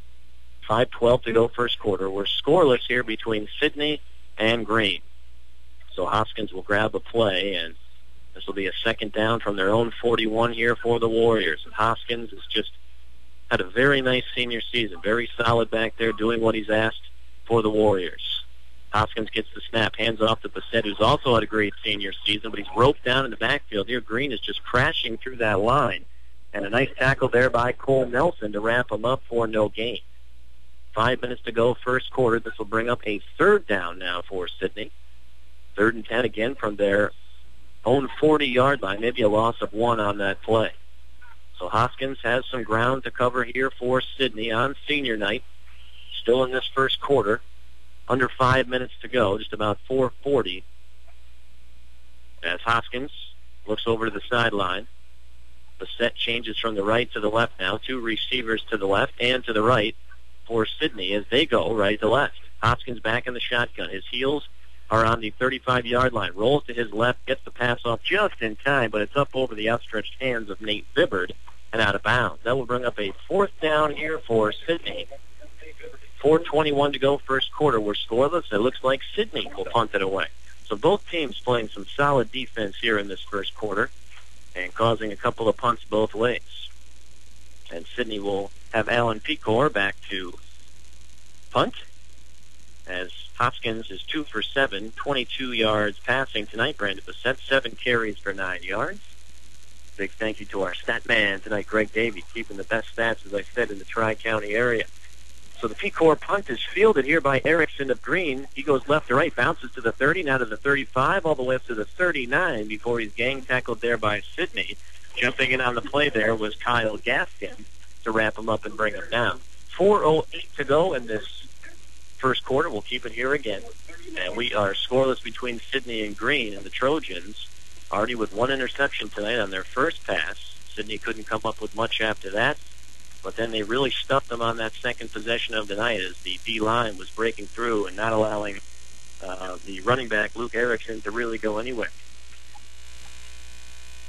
5:12 to go first quarter. We're scoreless here between Sidney and Green. So Hoskins will grab a play, and this will be a 2nd down from their own 41 here for the Warriors. And Hoskins has just had a very nice senior season. Very solid back there, doing what he's asked for the Warriors. Hoskins gets the snap, hands off to Bassett, who's also had a great senior season, but he's roped down in the backfield. Here, Green is just crashing through that line. And a nice tackle there by Cole Nelson to wrap him up for no gain. 5 minutes to go, first quarter. This will bring up a 3rd down now for Sidney. 3rd and 10 again from their own 40-yard line, maybe a loss of 1 on that play. So Hoskins has some ground to cover here for Sidney on senior night. Still in this first quarter. Under 5 minutes to go, just about 4:40. As Hoskins looks over to the sideline. The set changes from the right to the left now. 2 receivers to the left and to the right for Sidney as they go right to left. Hoskins back in the shotgun. His heels are on the 35-yard line. Rolls to his left, gets the pass off just in time, but it's up over the outstretched hands of Nate Vibbard and out of bounds. That will bring up a 4th down here for Sidney. 4:21 to go first quarter. We're scoreless. It looks like Sidney will punt it away. So both teams playing some solid defense here in this first quarter and causing a couple of punts both ways. And Sidney will have Alan Pecor back to punt as Hoskins is 2 for 7, 22 yards passing tonight. Brandon Bassett, 7 carries for 9 yards. Big thank you to our stat man tonight, Greg Davey, keeping the best stats, as I said, in the Tri-County area. So the Pecor punt is fielded here by Erickson of Green. He goes left to right, bounces to the 30, now to the 35, all the way up to the 39 before he's gang tackled there by Sidney. Jumping in on the play there was Kyle Gaskin to wrap him up and bring him down. 4:08 to go in this first quarter. We'll keep it here again. And we are scoreless between Sidney and Green, and the Trojans already with 1 interception tonight on their first pass. Sidney couldn't come up with much after that. But then they really stuffed them on that second possession of the night as the D-line was breaking through and not allowing the running back, Luke Erickson, to really go anywhere.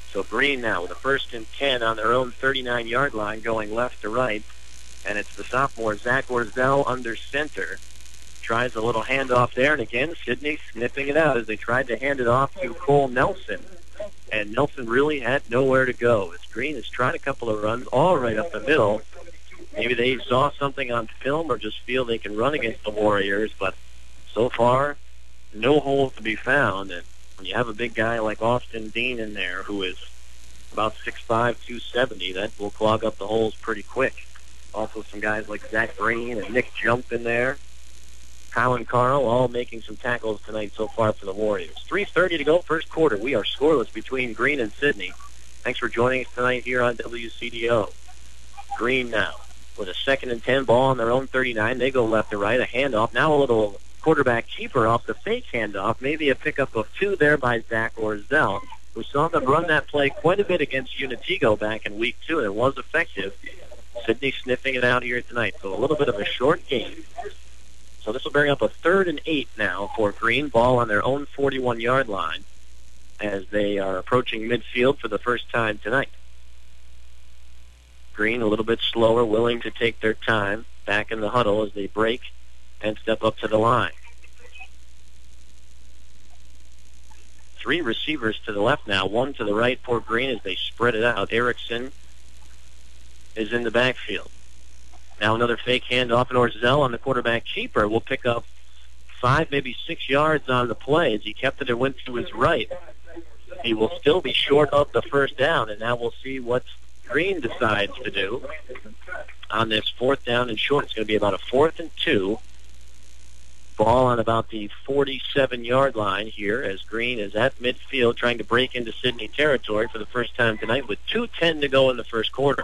So Green now with a 1st and 10 on their own 39-yard line going left to right. And it's the sophomore Zach Orzel under center. Tries a little handoff there, and again, Sidney sniffing it out as they tried to hand it off to Cole Nelson. And Nelson really had nowhere to go. As Green has tried a couple of runs all right up the middle. Maybe they saw something on film or just feel they can run against the Warriors, but so far, no hole to be found. And when you have a big guy like Austin Dean in there who is about 6'5", 270, that will clog up the holes pretty quick. Also some guys like Zach Green and Nick Jump in there. Colin Carl all making some tackles tonight so far for the Warriors. 3:30 to go, first quarter. We are scoreless between Green and Sidney. Thanks for joining us tonight here on WCDO. Green now with a 2nd and 10 ball on their own 39. They go left to right, a handoff. Now a little quarterback keeper off the fake handoff. Maybe a pickup of 2 there by Zach Orzel. We saw them run that play quite a bit against Unitigo back in week 2, and it was effective. Sidney sniffing it out here tonight. So a little bit of a short game. So this will bring up a 3rd and 8 now for Green. Ball on their own 41-yard line as they are approaching midfield for the first time tonight. Green a little bit slower, willing to take their time back in the huddle as they break and step up to the line. 3 receivers to the left now, 1 to the right for Green as they spread it out. Erickson is in the backfield. Now another fake handoff, and Orzel on the quarterback keeper will pick up 5, maybe 6 yards on the play as he kept it and went to his right. He will still be short of the first down, and now we'll see what Green decides to do on this 4th down and short. It's going to be about a 4th and 2. Ball on about the 47-yard line here as Green is at midfield trying to break into Sidney territory for the first time tonight with 2:10 to go in the first quarter.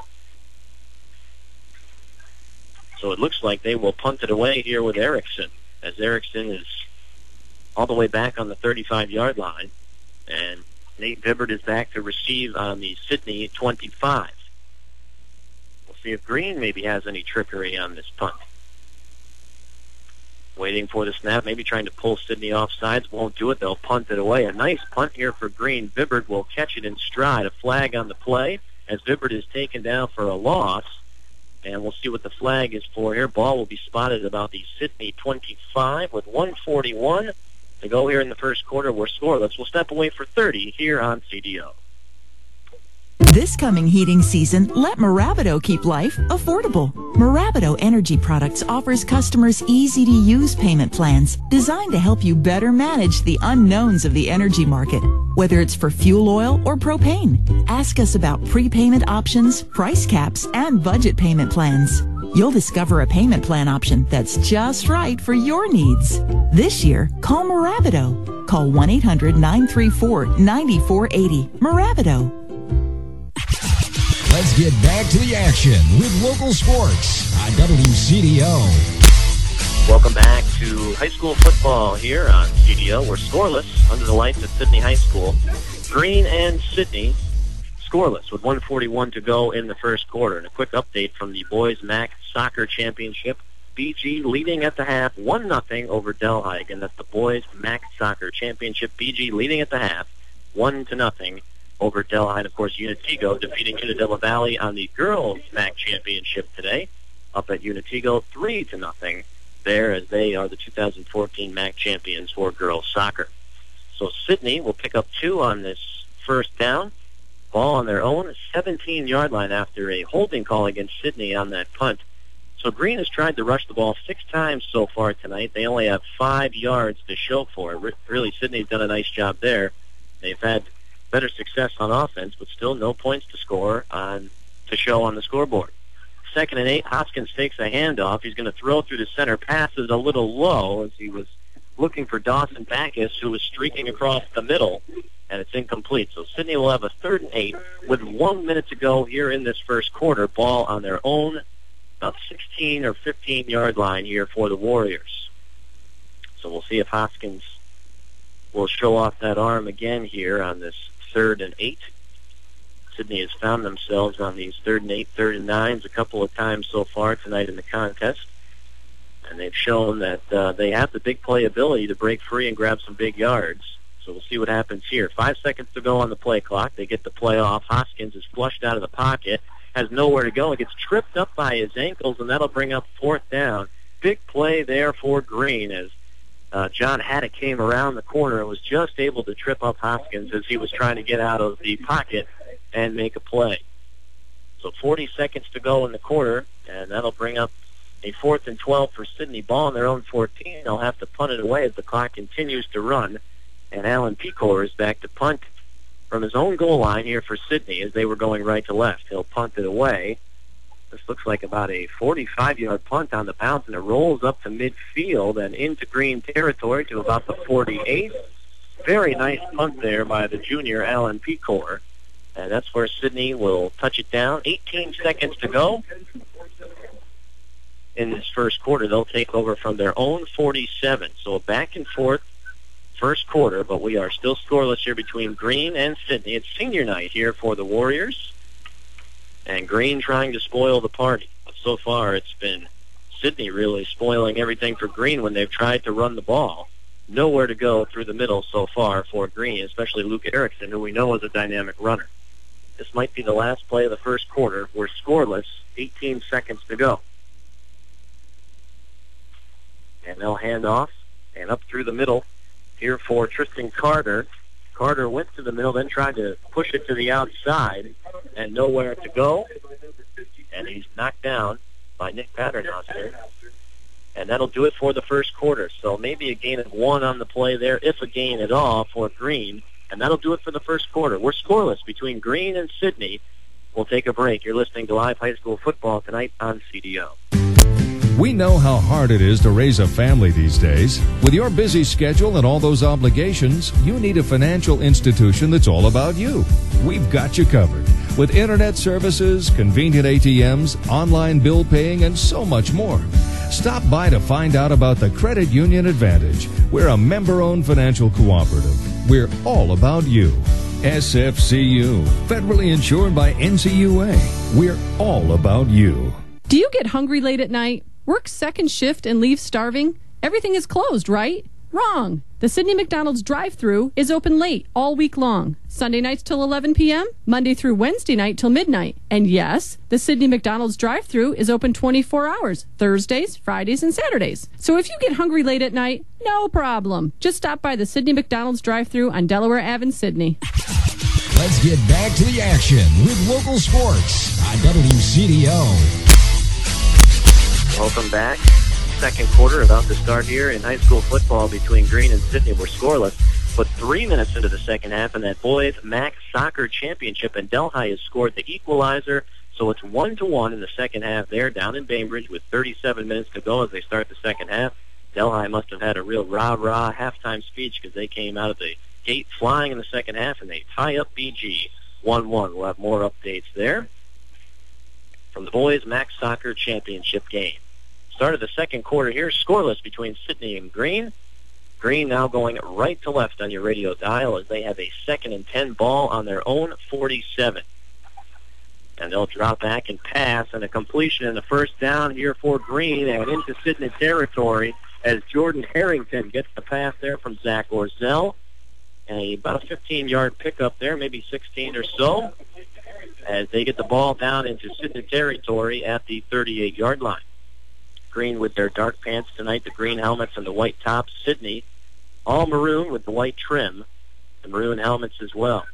So it looks like they will punt it away here with Erickson, as Erickson is all the way back on the 35-yard line. And Nate Vibbert is back to receive on the Sidney 25. We'll see if Green maybe has any trickery on this punt. Waiting for the snap, maybe trying to pull Sidney off sides. Won't do it. They'll punt it away. A nice punt here for Green. Vibbert will catch it in stride. A flag on the play as Vibbert is taken down for a loss. And we'll see what the flag is for here. Ball will be spotted about the Sidney 25 with 1:41 to go here in the first quarter. We're scoreless. We'll step away for 30 here on CDO. This coming heating season, let Maravido keep life affordable. Maravido Energy Products offers customers easy-to-use payment plans designed to help you better manage the unknowns of the energy market, whether it's for fuel oil or propane. Ask us about prepayment options, price caps, and budget payment plans. You'll discover a payment plan option that's just right for your needs. This year, call Maravido. Call 1-800-934-9480. Maravido. Let's get back to the action with local sports on WCDO. Welcome back to high school football here on CDO. We're scoreless under the lights at Sidney High School. Green and Sidney scoreless with 1:41 to go in the first quarter. And a quick update from the Boys MAC Soccer Championship. BG leading at the half, 1-0 over Delhi. And that's the Boys MAC Soccer Championship. BG leading at the half, 1-0 over Delhi. And, of course, Unitigo defeating Unadilla Valley on the Girls MAC Championship today. Up at Unitigo, 3-0 there as they are the 2014 MAC champions for girls soccer. So Sidney will pick up 2 on this first down. Ball on their own 17-yard line after a holding call against Sidney on that punt. So Green has tried to rush the ball 6 times so far tonight. They only have 5 yards to show for it. Really, Sidney's done a nice job there. They've had better success on offense, but still no points to score to show on the scoreboard. 2nd and 8, Hoskins takes a handoff. He's going to throw through the center. Passes a little low as he was looking for Dawson Backus, who was streaking across the middle, and it's incomplete. So Sidney will have a 3rd and 8 with 1 minute to go here in this first quarter. Ball on their own, about 16 or 15-yard line here for the Warriors. So we'll see if Hoskins will show off that arm again here on this 3rd and 8. Sidney has found themselves on these 3rd and 8, 3rd and 9s a couple of times so far tonight in the contest. And they've shown that they have the big play ability to break free and grab some big yards. So we'll see what happens here. 5 seconds to go on the play clock. They get the play off. Hoskins is flushed out of the pocket, has nowhere to go, and gets tripped up by his ankles, and that'll bring up 4th down. Big play there for Green as John Haddock came around the corner and was just able to trip up Hoskins as he was trying to get out of the pocket and make a play. So 40 seconds to go in the quarter, and that'll bring up a 4th and 12 for Sydney. Ball on their own 14. They'll have to punt it away as the clock continues to run. And Alan Pecor is back to punt from his own goal line here for Sydney as they were going right to left. He'll punt it away. This looks like about a 45-yard punt on the bounce, and it rolls up to midfield and into Green territory to about the 48. Very nice punt there by the junior Alan Pecor. And that's where Sydney will touch it down. 18 seconds to go in this first quarter. They'll take over from their own 47. So a back and forth first quarter, but we are still scoreless here between Green and Sydney. It's senior night here for the Warriors, and Green trying to spoil the party. But so far it's been Sydney really spoiling everything for Green when they've tried to run the ball. Nowhere to go through the middle so far for Green, especially Luke Erickson, who we know is a dynamic runner. This might be the last play of the first quarter. We're scoreless, 18 seconds to go. And they'll hand off and up through the middle here for Tristan Carter. Carter went to the middle, then tried to push it to the outside, and nowhere to go. And he's knocked down by Nick Paternoster. And that'll do it for the first quarter. So maybe a gain of 1 on the play there, if a gain at all, for Green. And that'll do it for the first quarter. We're scoreless between Green and Sydney. We'll take a break. You're listening to Live High School Football tonight on CDO. We know how hard it is to raise a family these days. With your busy schedule and all those obligations, you need a financial institution that's all about you. We've got you covered with internet services, convenient ATMs, online bill paying, and so much more. Stop by to find out about the Credit Union Advantage. We're a member-owned financial cooperative. We're all about you. SFCU, federally insured by NCUA. We're all about you. Do you get hungry late at night? Work second shift and leave starving? Everything is closed, right? Wrong. The Sydney McDonald's drive-thru is open late all week long. Sunday nights till 11 p.m., Monday through Wednesday night till midnight. And yes, the Sydney McDonald's drive-thru is open 24 hours, Thursdays, Fridays, and Saturdays. So if you get hungry late at night, no problem. Just stop by the Sydney McDonald's drive-thru on Delaware Ave in Sydney. Let's get back to the action with local sports on WCDO. Welcome back. Second quarter about to start here in high school football between Green and Sydney. We're scoreless, but 3 minutes into the second half in that boys MAC soccer championship, and Delhi has scored the equalizer, so it's 1-1 in the second half there down in Bainbridge with 37 minutes to go as they start the second half. Delhi must have had a real rah-rah halftime speech because they came out of the gate flying in the second half, and they tie up BG 1-1. We'll have more updates there from the boys MAC soccer championship game. Start of the second quarter here, scoreless between Sydney and Green. Green now going right to left on your radio dial as they have a 2nd and 10 ball on their own 47. And they'll drop back and pass, and a completion and a first down here for Green and into Sydney territory as Jordan Harrington gets the pass there from Zach Orzel. And about a 15-yard pickup there, maybe 16 or so, as they get the ball down into Sydney territory at the 38-yard line. Green with their dark pants tonight, the green helmets and the white tops. Sydney, all maroon with the white trim, the maroon helmets as well.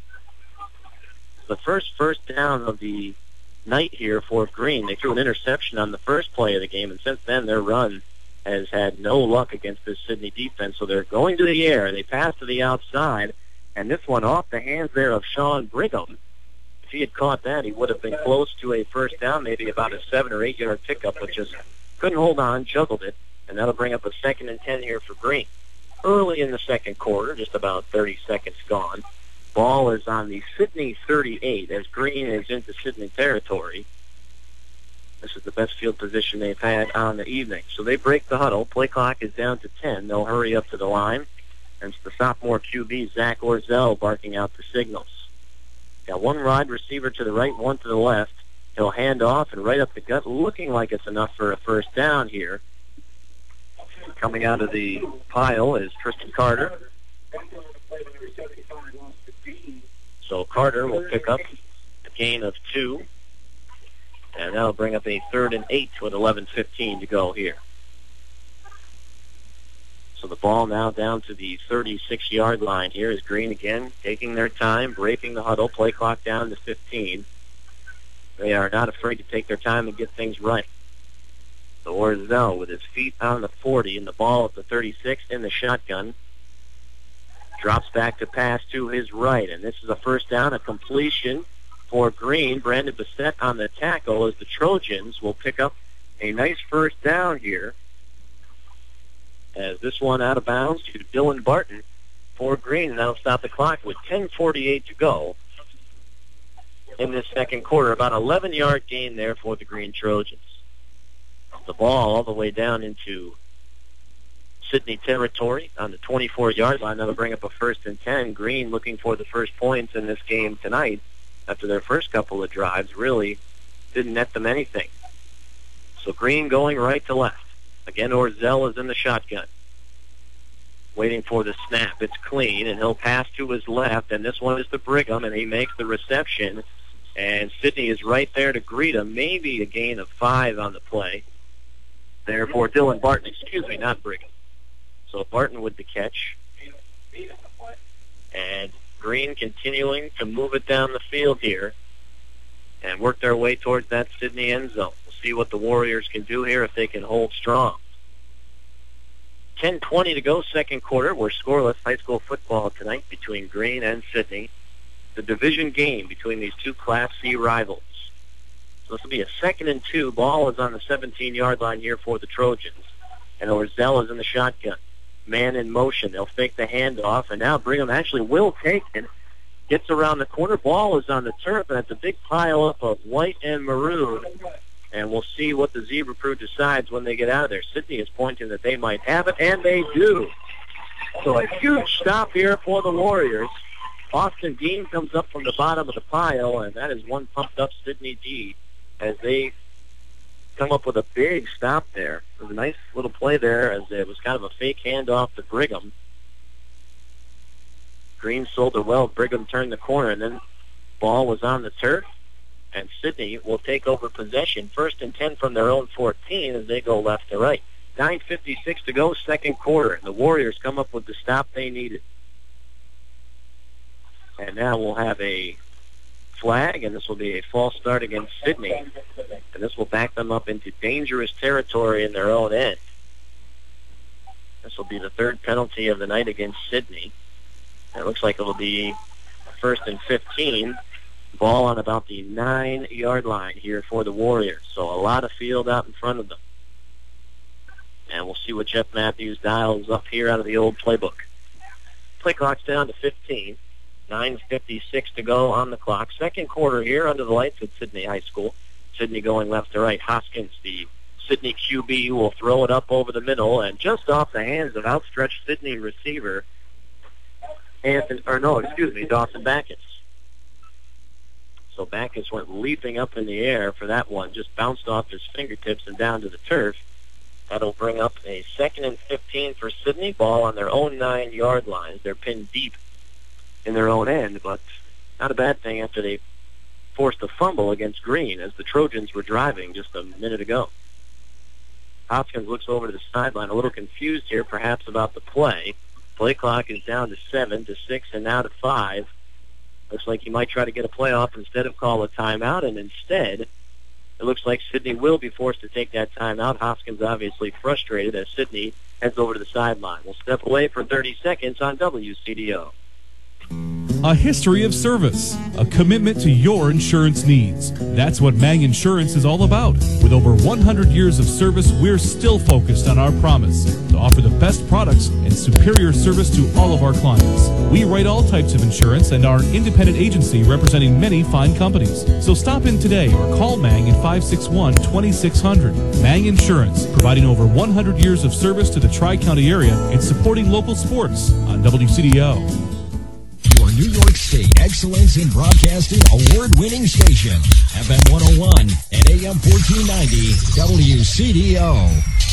The first down of the night here for Green. They threw an interception on the first play of the game, and since then their run has had no luck against this Sydney defense, so they're going to the air. They pass to the outside, and this one off the hands there of Sean Brigham. If he had caught that, he would have been close to a first down, maybe about a 7 or 8 yard pickup, but just couldn't hold on, juggled it, and that'll bring up a 2nd and 10 here for Green. Early in the second quarter, just about 30 seconds gone. Ball is on the Sydney 38 as Green is into Sydney territory. This is the best field position they've had on the evening. So they break the huddle. Play clock is down to 10. They'll hurry up to the line. And it's the sophomore QB, Zach Orzel, barking out the signals. Got one wide receiver to the right, one to the left. He'll hand off and right up the gut, looking like it's enough for a first down here. Coming out of the pile is Tristan Carter. So Carter will pick up a gain of 2. And that'll bring up a 3rd and 8 with 11:15 to go here. So the ball now down to the 36-yard line here is Green again, taking their time, breaking the huddle, play clock down to 15. They are not afraid to take their time and get things right. So Orzel with his feet on the 40 and the ball at the 36 in the shotgun. Drops back to pass to his right, and this is a first down, a completion for Green. Brandon Bissett on the tackle as the Trojans will pick up a nice first down here. As this one out of bounds to Dylan Barton for Green, and that'll stop the clock with 10:48 to go in this second quarter. About 11-yard gain there for the Green Trojans. The ball all the way down into Sidney territory on the 24-yard line. That'll bring up a 1st and 10. Green looking for the first points in this game tonight after their first couple of drives. Really didn't net them anything. So Green going right to left. Again, Orzel is in the shotgun. Waiting for the snap. It's clean, and he'll pass to his left, and this one is to Brigham, and he makes the reception. And Sidney is right there to greet him. Maybe a gain of 5 on the play. There for Dylan Barton. Not Brigham. So Barton with the catch. And Green continuing to move it down the field here and work their way towards that Sidney end zone. We'll see what the Warriors can do here if they can hold strong. 10:20 to go, second quarter. We're scoreless. High school football tonight between Green and Sidney. The division game between these two Class C rivals. So this will be a 2nd and 2. Ball is on the 17-yard line here for the Trojans. And Orzel is in the shotgun. Man in motion. They'll fake the handoff, and now Brigham actually will take it. Gets around the corner. Ball is on the turf, and it's a big pile up of white and maroon. And we'll see what the Zebra crew decides when they get out of there. Sidney is pointing that they might have it, and they do. So a huge stop here for the Warriors. Austin Dean comes up from the bottom of the pile, and that is one pumped-up Sidney D as they come up with a big stop there. It was a nice little play there as it was kind of a fake handoff to Brigham. Green sold it well. Brigham turned the corner, and then ball was on the turf, and Sidney will take over possession. 1st and 10 from their own 14 as they go left to right. 9:56 to go, second quarter. The Warriors come up with the stop they needed. And now we'll have a flag, and this will be a false start against Sidney. And this will back them up into dangerous territory in their own end. This will be the 3rd penalty of the night against Sidney. It looks like it'll be 1st and 15. Ball on about the 9-yard line here for the Warriors. So a lot of field out in front of them. And we'll see what Jeff Matthews dials up here out of the old playbook. Play clock's down to 15. 9:56 to go on the clock. Second quarter here under the lights at Sidney High School. Sidney going left to right. Hoskins, the Sidney QB, will throw it up over the middle, and just off the hands of outstretched Sidney receiver, Dawson Backus. So Backus went leaping up in the air for that one, just bounced off his fingertips and down to the turf. That'll bring up a 2nd and 15 for Sidney. Ball on their own 9-yard line. They're pinned deep in their own end, but not a bad thing after they forced a fumble against Green as the Trojans were driving just a minute ago. Hopkins looks over to the sideline, a little confused here perhaps about the play. Play clock is down to 7 to 6 and now to 5. Looks like he might try to get a playoff instead of call a timeout, and instead it looks like Sidney will be forced to take that timeout. Hoskins obviously frustrated as Sidney heads over to the sideline. We'll step away for 30 seconds on WCDO. A history of service, a commitment to your insurance needs. That's what Mang Insurance is all about. With over 100 years of service, we're still focused on our promise to offer the best products and superior service to all of our clients. We write all types of insurance and are an independent agency representing many fine companies. So stop in today or call Mang at 561-2600. Mang Insurance, providing over 100 years of service to the Tri-County area and supporting local sports on WCDO. Your New York State Excellence in Broadcasting award-winning station, FM 101 and AM 1490 WCDO.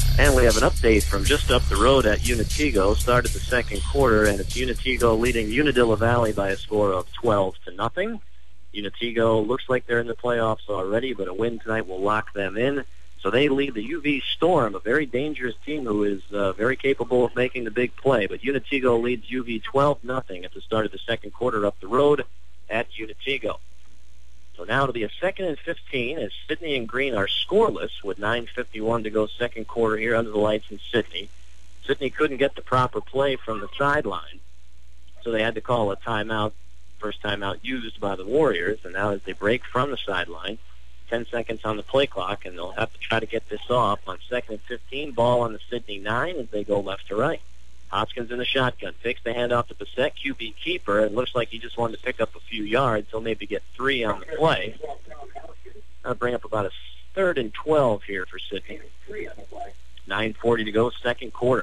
And we have an update from just up the road at Unitigo. Started the second quarter, and it's Unitigo leading Unadilla Valley by a score of 12-0. Unitigo looks like they're in the playoffs already, but a win tonight will lock them in. So they lead the UV Storm, a very dangerous team who is very capable of making the big play. But Unitigo leads UV 12-0 at the start of the second quarter up the road at Unitigo. So now it'll be a 2nd and 15 as Sidney and Green are scoreless with 9:51 to go second quarter here under the lights in Sidney. Sidney couldn't get the proper play from the sideline, so they had to call a timeout, first timeout used by the Warriors. And now as they break from the sideline, 10 seconds on the play clock, and they'll have to try to get this off on 2nd and 15. Ball on the Sidney 9 as they go left to right. Hoskins in the shotgun, fakes the handoff to Bissett, QB keeper. It looks like he just wanted to pick up a few yards. He'll maybe get 3 on the play. That'll bring up about a 3rd and 12 here for Sidney. 9:40 to go, second quarter.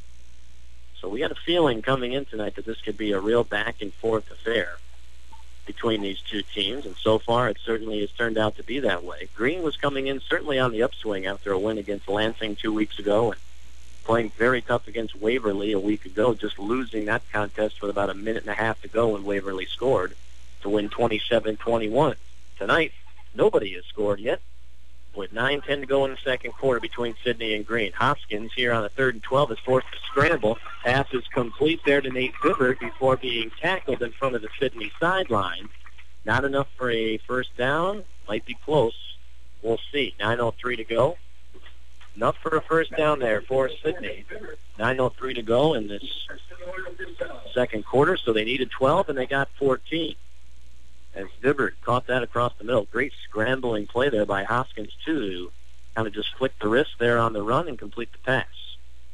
So we had a feeling coming in tonight that this could be a real back-and-forth affair between these two teams, and so far it certainly has turned out to be that way. Green was coming in certainly on the upswing after a win against Lansing 2 weeks ago, and playing very tough against Waverly a week ago, just losing that contest with about a minute and a half to go when Waverly scored to win 27-21. Tonight, nobody has scored yet, with 9:10 to go in the second quarter between Sidney and Green. Hoskins here on a 3rd and 12 is forced to scramble. Pass is complete there to Nate Bibbert before being tackled in front of the Sidney sideline. Not enough for a first down. Might be close. We'll see. 9:03 to go. Enough for a first down there for Sidney. 9:03 to go in this second quarter, so they needed 12, and they got 14. As Bibbert caught that across the middle. Great scrambling play there by Hoskins, too, to kind of just flick the wrist there on the run and complete the pass.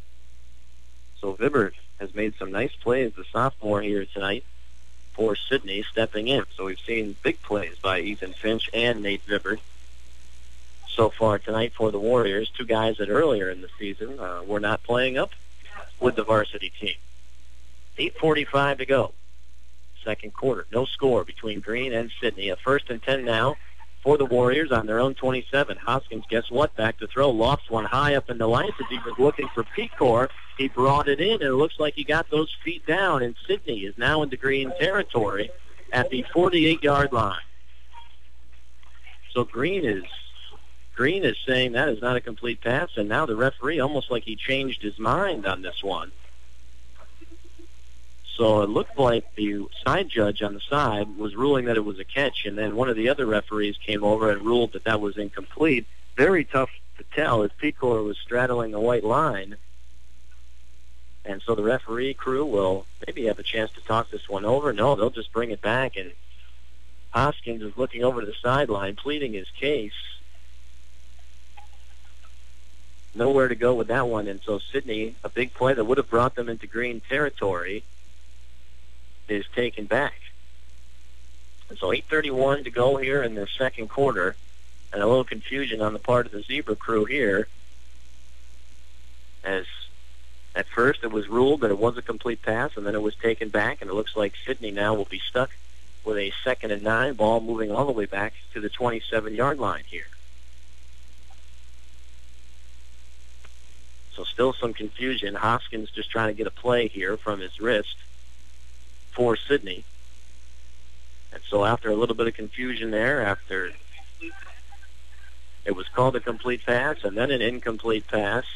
So Bibbert has made some nice plays, the sophomore here tonight, for Sidney stepping in. So we've seen big plays by Ethan Finch and Nate Bibbert so far tonight for the Warriors, two guys that earlier in the season were not playing up with the varsity team. 8:45 to go. Second quarter. No score between Green and Sidney. A 1st and 10 now for the Warriors on their own 27. Hoskins, guess what? Back to throw. Lofts one high up in the lights as he was looking for Pecor. He brought it in, and it looks like he got those feet down, and Sidney is now into Green territory at the 48-yard line. So Green is saying that is not a complete pass, and now the referee, almost like he changed his mind on this one. So it looked like the side judge on the side was ruling that it was a catch, and then one of the other referees came over and ruled that that was incomplete. Very tough to tell as Pecor was straddling the white line. And so the referee crew will maybe have a chance to talk this one over. No, they'll just bring it back, and Hoskins is looking over to the sideline, pleading his case. Nowhere to go with that one, and so Sidney, a big play that would have brought them into Green territory, is taken back. And so 8:31 to go here in the second quarter, and a little confusion on the part of the Zebra crew here, as at first it was ruled that it was a complete pass, and then it was taken back, and it looks like Sidney now will be stuck with a 2nd and 9, ball moving all the way back to the 27-yard line here. So still some confusion. Hoskins just trying to get a play here from his wrist for Sidney. And so after a little bit of confusion there, after it was called a complete pass and then an incomplete pass.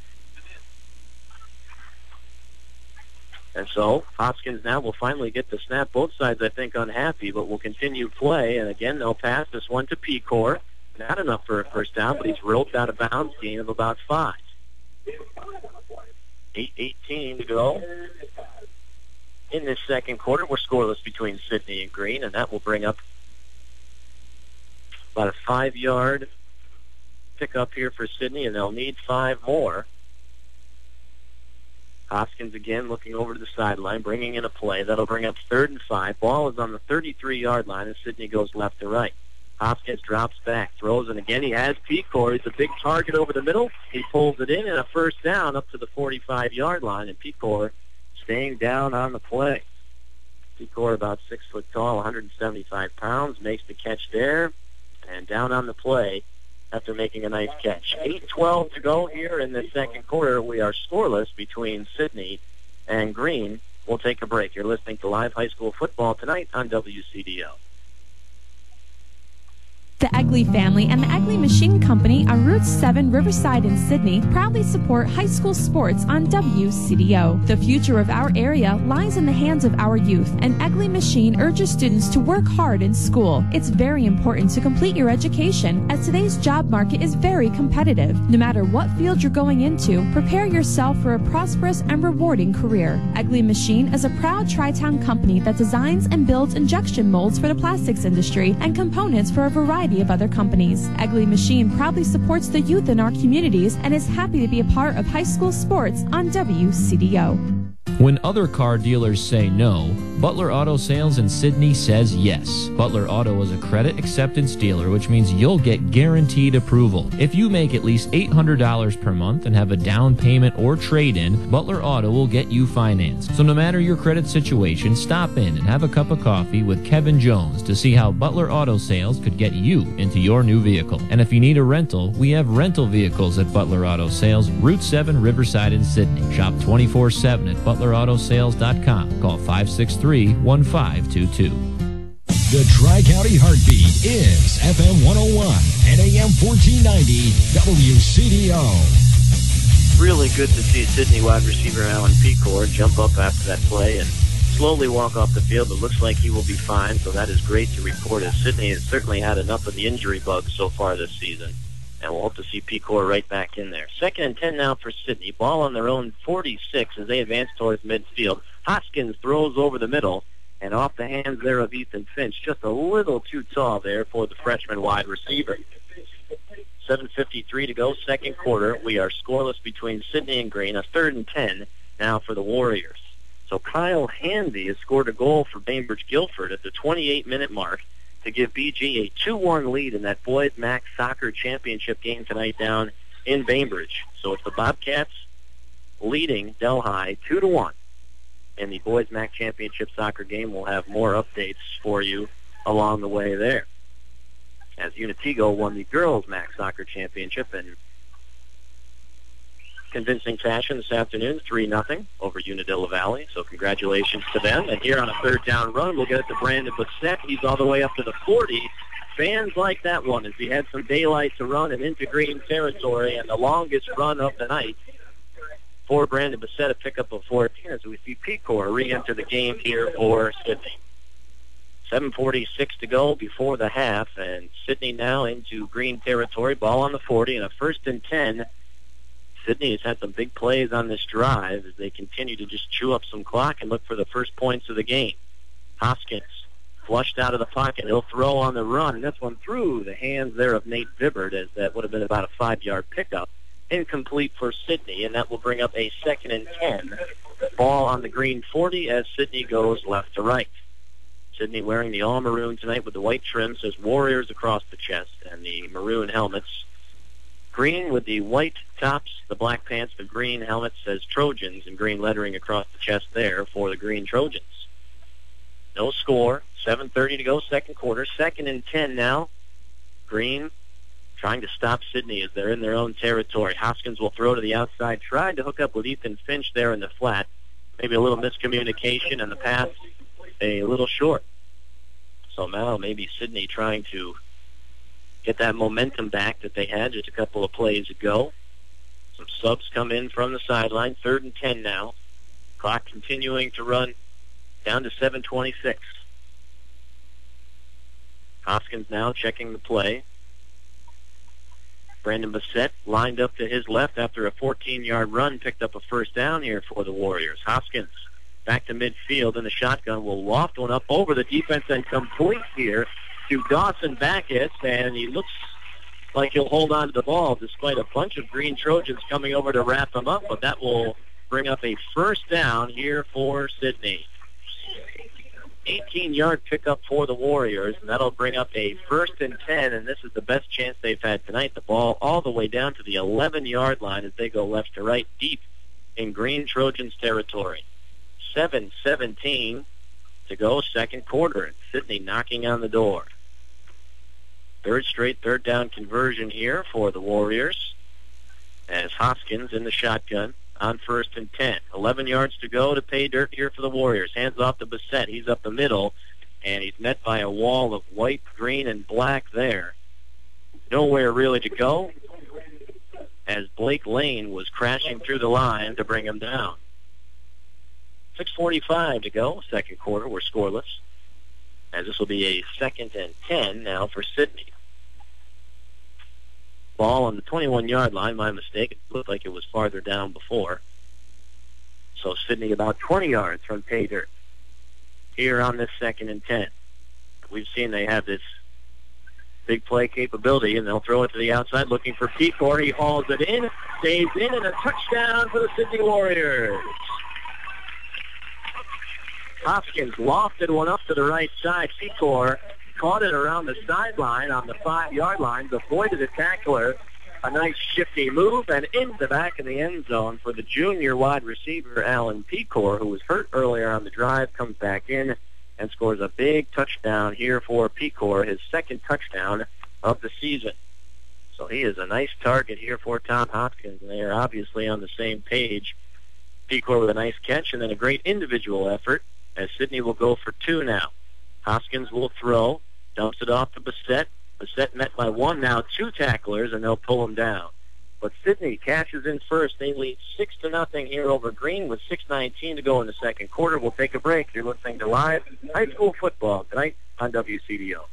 And so Hoskins now will finally get the snap. Both sides, I think, unhappy, but will continue play. And again, they'll pass this one to Pecor. Not enough for a first down, but he's roped out of bounds, gain of about 5. 8:18 to go in this second quarter. We're scoreless between Sidney and Green, and that will bring up about a 5-yard pickup here for Sidney, and they'll need 5 more. Hoskins again looking over to the sideline, bringing in a play. That'll bring up 3rd and 5. Ball is on the 33-yard line, and Sidney goes left to right. Hoskins drops back, throws, and again he has Pecor. He's a big target over the middle. He pulls it in, and a first down up to the 45-yard line, and Pecor staying down on the play. Pecor, about 6 foot tall, 175 pounds, makes the catch there, and down on the play after making a nice catch. 8:12 to go here in the second quarter. We are scoreless between Sidney and Green. We'll take a break. You're listening to live high school football tonight on WCDO. The Egley family and the Egley Machine Company on Route 7 Riverside in Sydney proudly support high school sports on WCDO. The future of our area lies in the hands of our youth, and Egley Machine urges students to work hard in school. It's very important to complete your education, as today's job market is very competitive. No matter what field you're going into, prepare yourself for a prosperous and rewarding career. Egley Machine is a proud Tri-Town company that designs and builds injection molds for the plastics industry and components for a variety of other companies. Egley Machine proudly supports the youth in our communities and is happy to be a part of high school sports on WCDO. When other car dealers say no, Butler Auto Sales in Sydney says yes. Butler Auto is a credit acceptance dealer, which means you'll get guaranteed approval. If you make at least $800 per month and have a down payment or trade-in, Butler Auto will get you financed. So no matter your credit situation, stop in and have a cup of coffee with Kevin Jones to see how Butler Auto Sales could get you into your new vehicle. And if you need a rental, we have rental vehicles at Butler Auto Sales, Route 7 Riverside in Sydney. Shop 24/7 at ButlerAutoSales.com. Call 563-1522. The Tri-County Heartbeat is FM 101 and AM 1490 WCDO. Really good to see Sydney wide receiver Alan Pecor jump up after that play and slowly walk off the field. It looks like he will be fine, so that is great to report, as Sydney has certainly had enough of the injury bug so far this season. And we'll hope to see Pecor right back in there. 2nd and 10 now for Sydney. Ball on their own 46 as they advance towards midfield. Hoskins throws over the middle and off the hands there of Ethan Finch. Just a little too tall there for the freshman wide receiver. 7:53 to go, second quarter. We are scoreless between Sydney and Green. A 3rd and 10 now for the Warriors. So Kyle Handy has scored a goal for Bainbridge Guilford at the 28-minute mark to give BG a 2-1 lead in that Boys MAC Soccer Championship game tonight down in Bainbridge. So it's the Bobcats leading Delhi 2-1 in the Boys MAC Championship Soccer game. We'll have more updates for you along the way there, as Unitigo won the Girls MAC Soccer Championship in convincing fashion this afternoon, 3-0 over Unadilla Valley. So congratulations to them. And here on a 3rd down run, we'll get it to Brandon Bissett. He's all the way up to the 40. Fans like that one, as he had some daylight to run and into Green territory, and the longest run of the night for Brandon Bissett, a pickup of 14, as we see Pecor re-enter the game here for Sydney. 7:46 to go before the half, and Sydney now into Green territory. Ball on the 40, and a 1st and 10. Sydney has had some big plays on this drive as they continue to just chew up some clock and look for the first points of the game. Hoskins flushed out of the pocket. He'll throw on the run, and this one through the hands there of Nate Vibbert, as that would have been about a 5-yard pickup. Incomplete for Sydney, and that will bring up a 2nd and 10. Ball on the Green 40 as Sydney goes left to right. Sydney wearing the all-maroon tonight with the white trim, says Warriors across the chest, and the maroon helmets. Green with the white tops, the black pants, the green helmet says Trojans, and green lettering across the chest there for the Green Trojans. No score. 7:30 to go, second quarter. 2nd and 10 now. Green trying to stop Sydney as they're in their own territory. Hoskins will throw to the outside. Tried to hook up with Ethan Finch there in the flat. Maybe a little miscommunication, and the pass a little short. So now maybe Sydney trying to get that momentum back that they had just a couple of plays ago. Some subs come in from the sideline. 3rd and 10 now. Clock continuing to run down to 7:26. Hoskins now checking the play. Brandon Bissett lined up to his left after a 14-yard run, picked up a 1st down here for the Warriors. Hoskins back to midfield, and the shotgun will loft one up over the defense and complete here to Dawson Backus, and he looks like he'll hold on to the ball despite a bunch of Green Trojans coming over to wrap him up, but that will bring up a 1st down here for Sydney. 18-yard pickup for the Warriors, and that'll bring up a 1st and 10, and this is the best chance they've had tonight. The ball all the way down to the 11-yard line as they go left to right, deep in Green Trojans territory. 7:17 to go, second quarter, and Sydney knocking on the door. Third straight third down conversion here for the Warriors, as Hoskins in the shotgun on 1st and 10. 11 yards to go to pay dirt here for the Warriors. Hands off to Bissett. He's up the middle, and he's met by a wall of white, green, and black there. Nowhere really to go, as Blake Lane was crashing through the line to bring him down. 6:45 to go, second quarter. We're scoreless, as this will be a 2nd and 10 now for Sidney. Ball on the 21-yard line. My mistake. It looked like it was farther down before. So Sidney about 20 yards from pay dirt here on this 2nd and 10. We've seen they have this big play capability, and they'll throw it to the outside looking for Pecor. He hauls it in, stays in, and a touchdown for the Sidney Warriors. Hoskins lofted one up to the right side. Pecor caught it around the sideline on the 5-yard line, avoided the tackler. A nice shifty move, and in the back of the end zone for the junior wide receiver, Alan Pecor, who was hurt earlier on the drive, comes back in and scores a big touchdown here for Pecor, his 2nd touchdown of the season. So he is a nice target here for Tom Hoskins, and they are obviously on the same page. Pecor with a nice catch, and then a great individual effort, as Sidney will go for 2 now. Hoskins will throw, dumps it off to Bissett. Bissett met by 1, now 2 tacklers, and they'll pull him down. But Sidney cashes in first. They lead 6-0 here over Green with 6:19 to go in the second quarter. We'll take a break. You're listening to Live High School Football tonight on WCDO.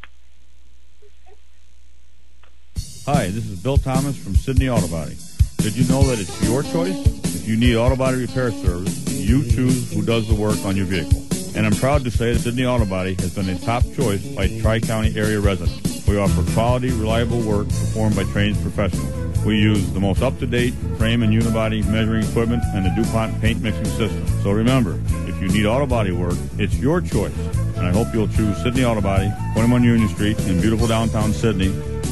Hi, this is Bill Thomas from Sidney Auto Body. Did you know that it's your choice? If you need auto body repair service, you choose who does the work on your vehicle. And I'm proud to say that Sidney Auto Body has been a top choice by Tri-County area residents. We offer quality, reliable work performed by trained professionals. We use the most up-to-date frame and unibody measuring equipment and the DuPont paint mixing system. So remember, if you need auto body work, it's your choice. And I hope you'll choose Sidney Auto Body, 21 Union Street in beautiful downtown Sidney,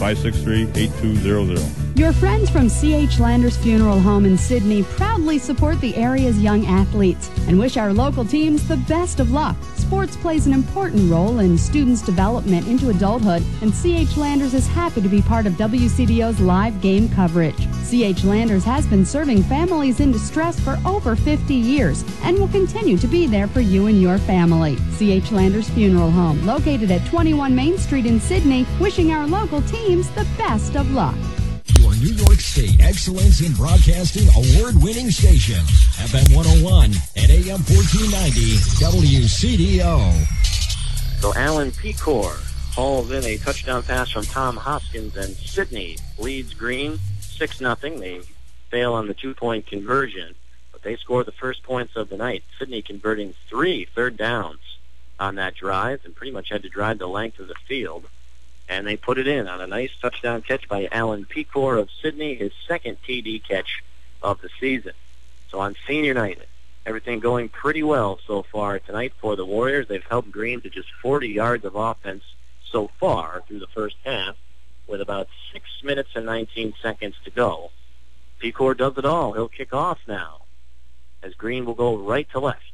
563-8200. Your friends from C.H. Landers Funeral Home in Sidney proudly support the area's young athletes and wish our local teams the best of luck. Sports plays an important role in students' development into adulthood, and C.H. Landers is happy to be part of WCDO's live game coverage. C.H. Landers has been serving families in distress for over 50 years and will continue to be there for you and your family. C.H. Landers Funeral Home, located at 21 Main Street in Sidney, wishing our local teams the best of luck. Your New York State Excellence in Broadcasting award-winning station, FM 101 and AM 1490 WCDO. So Alan Pecor hauls in a touchdown pass from Tom Hoskins, and Sidney leads Green 6-0. They fail on the 2-point conversion, but they score the first points of the night. Sidney converting 3 third downs on that drive and pretty much had to drive the length of the field. And they put it in on a nice touchdown catch by Alan Pecor of Sidney, his 2nd TD catch of the season. So on senior night, everything going pretty well so far tonight for the Warriors. They've helped Green to just 40 yards of offense so far through the first half, with about 6 minutes and 19 seconds to go. Pecor does it all. He'll kick off now, as Green will go right to left.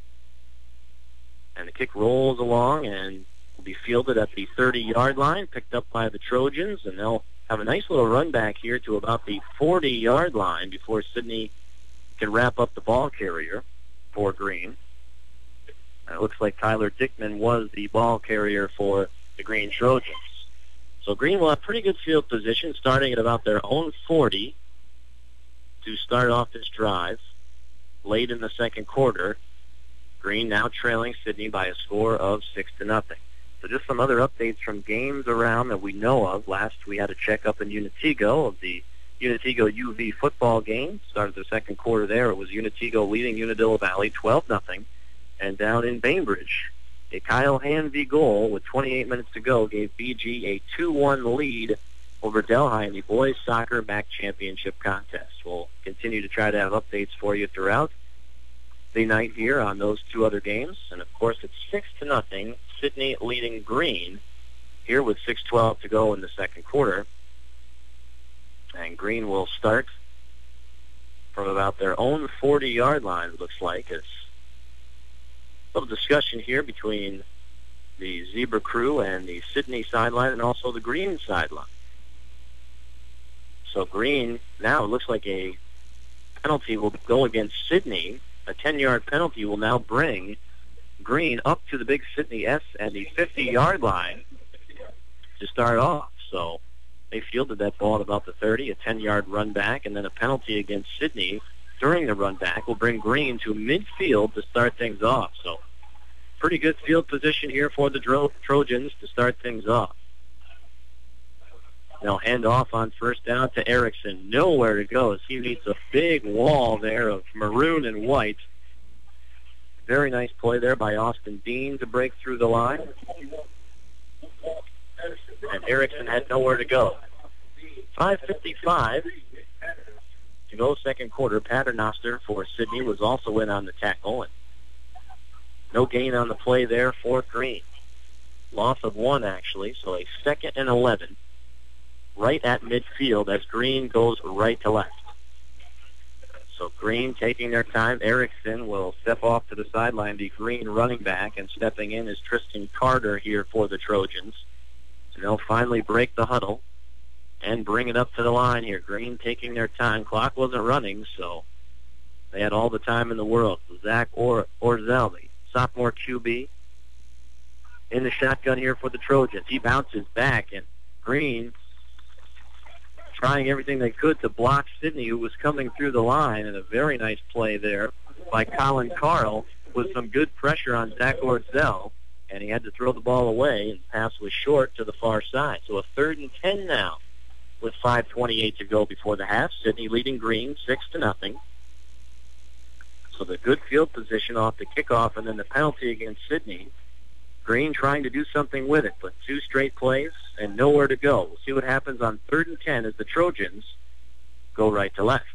And the kick rolls along and will be fielded at the 30-yard line, picked up by the Trojans, and they'll have a nice little run back here to about the 40-yard line before Sidney can wrap up the ball carrier for Green. It looks like Tyler Dickman was the ball carrier for the Green Trojans. So Green will have pretty good field position, starting at about their own 40 to start off this drive. Late in the second quarter, Green now trailing Sidney by a score of 6-0. So just some other updates from games around that we know of. Last we had a check-up in Unitigo of the Unitigo UV football game. Started the second quarter there. It was Unitigo leading Unadilla Valley 12-0. And down in Bainbridge, a Kyle Hanvey goal with 28 minutes to go gave BG a 2-1 lead over Delhi in the boys soccer MAC championship contest. We'll continue to try to have updates for you throughout the night here on those 2 other games. And of course it's 6-0. Sidney leading Green here with 6:12 to go in the second quarter. And Green will start from about their own 40-yard line, it looks like. It's a little discussion here between the Zebra crew and the Sydney sideline and also the Green sideline. So Green, now it looks like a penalty will go against Sydney. A 10-yard penalty will now bring Green up to the big Sydney S and the 50-yard line to start off. So they fielded that ball at about the 30, a 10-yard run back, and then a penalty against Sydney during the run back will bring Green to midfield to start things off. So pretty good field position here for the Trojans to start things off. They'll hand off on first down to Erickson. Nowhere to go as he meets a big wall there of maroon and white. Very nice play there by Austin Dean to break through the line. And Erickson had nowhere to go. 5:55 to go second quarter. Paternoster for Sydney was also in on the tackle. And no gain on the play there for Green. Loss of 1, actually, so a 2nd and 11. Right at midfield as Green goes right to left. So Green taking their time. Erickson will step off to the sideline, the Green running back, and stepping in is Tristan Carter here for the Trojans. So they'll finally break the huddle and bring it up to the line here. Green taking their time. Clock wasn't running, so they had all the time in the world. Zach Orzel, the sophomore QB, in the shotgun here for the Trojans. He bounces back, and Green trying everything they could to block Sydney, who was coming through the line, and a very nice play there by Colin Carl with some good pressure on Zach Orzel, and he had to throw the ball away, and the pass was short to the far side. So a 3rd and 10 now with 5:28 to go before the half. Sydney leading Green 6-0. So the good field position off the kickoff, and then the penalty against Sydney. Green trying to do something with it, but 2 straight plays and nowhere to go. We'll see what happens on 3rd and 10 as the Trojans go right to left.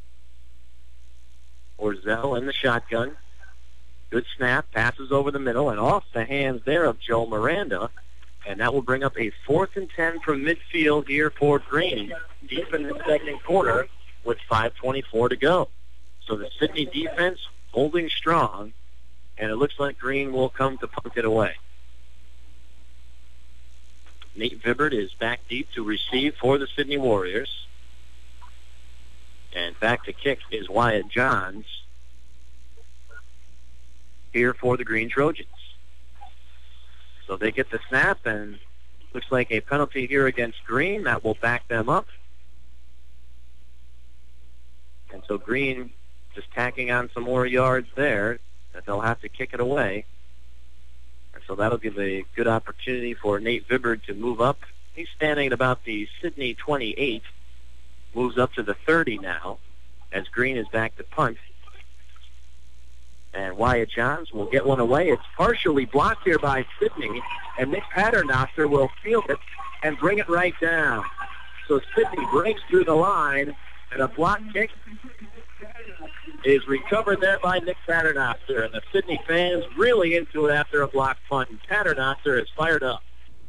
Orzel in the shotgun. Good snap, passes over the middle, and off the hands there of Joe Miranda. And that will bring up a 4th and 10 from midfield here for Green, deep in the second quarter with 5:24 to go. So the Sydney defense holding strong, and it looks like Green will come to punt it away. Nate Vibbert is back deep to receive for the Sydney Warriors. And back to kick is Wyatt Johns here for the Green Trojans. So they get the snap, and looks like a penalty here against Green. That will back them up. And so Green just tacking on some more yards there, that they'll have to kick it away. And so that'll give a good opportunity for Nate Vibbert to move up. He's standing at about the Sydney 28, moves up to the 30 now, as Green is back to punt. And Wyatt Johns will get one away. It's partially blocked here by Sydney, and Nick Paternoster will field it and bring it right down. So Sydney breaks through the line, and a block kick is recovered there by Nick Paternoster, and the Sydney fans really into it after a block punt, and Paternoster is fired up.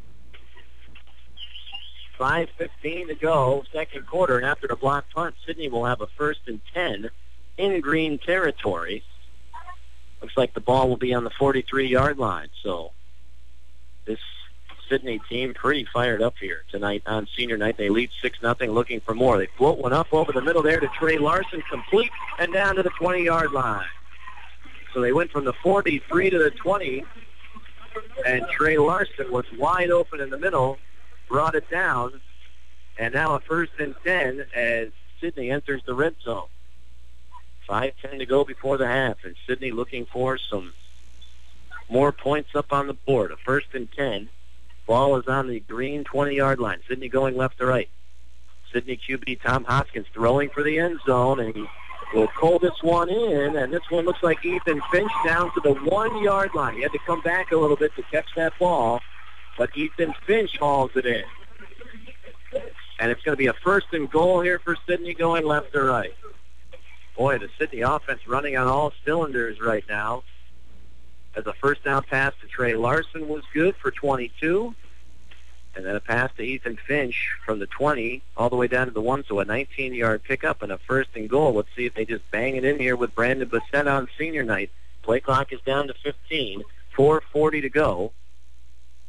5:15 to go, second quarter, and after a block punt, Sydney will have a 1st and 10 in Green territory. Looks like the ball will be on the 43-yard line, so this Sydney team pretty fired up here tonight on senior night. They lead 6-0, looking for more. They float one up over the middle there to Trey Larson, complete, and down to the 20-yard line. So they went from the 43 to the 20, and Trey Larson was wide open in the middle, brought it down, and now a 1st and 10 as Sydney enters the red zone. 5:10 to go before the half, and Sydney looking for some more points up on the board. A 1st and 10. Ball is on the Green 20-yard line. Sydney going left to right. Sydney QB Tom Hoskins throwing for the end zone, and he will pull this one in, and this one looks like Ethan Finch down to the 1-yard line. He had to come back a little bit to catch that ball, but Ethan Finch hauls it in. And it's going to be a 1st and goal here for Sydney going left to right. Boy, the Sydney offense running on all cylinders right now. As a first down pass to Trey Larson was good for 22. And then a pass to Ethan Finch from the 20 all the way down to the 1. So a 19-yard pickup and a 1st and goal. Let's see if they just bang it in here with Brandon Bassett on senior night. Play clock is down to 15. 4:40 to go.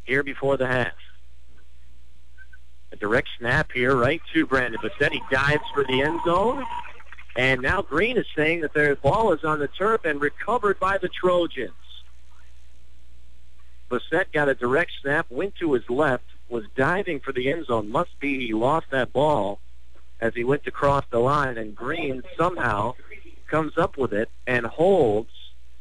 here before the half. A direct snap here right to Brandon Bassett. He dives for the end zone. And now Green is saying that their ball is on the turf and recovered by the Trojans. Bassett got a direct snap, went to his left, was diving for the end zone. Must be he lost that ball as he went to cross the line, and Green somehow comes up with it and holds.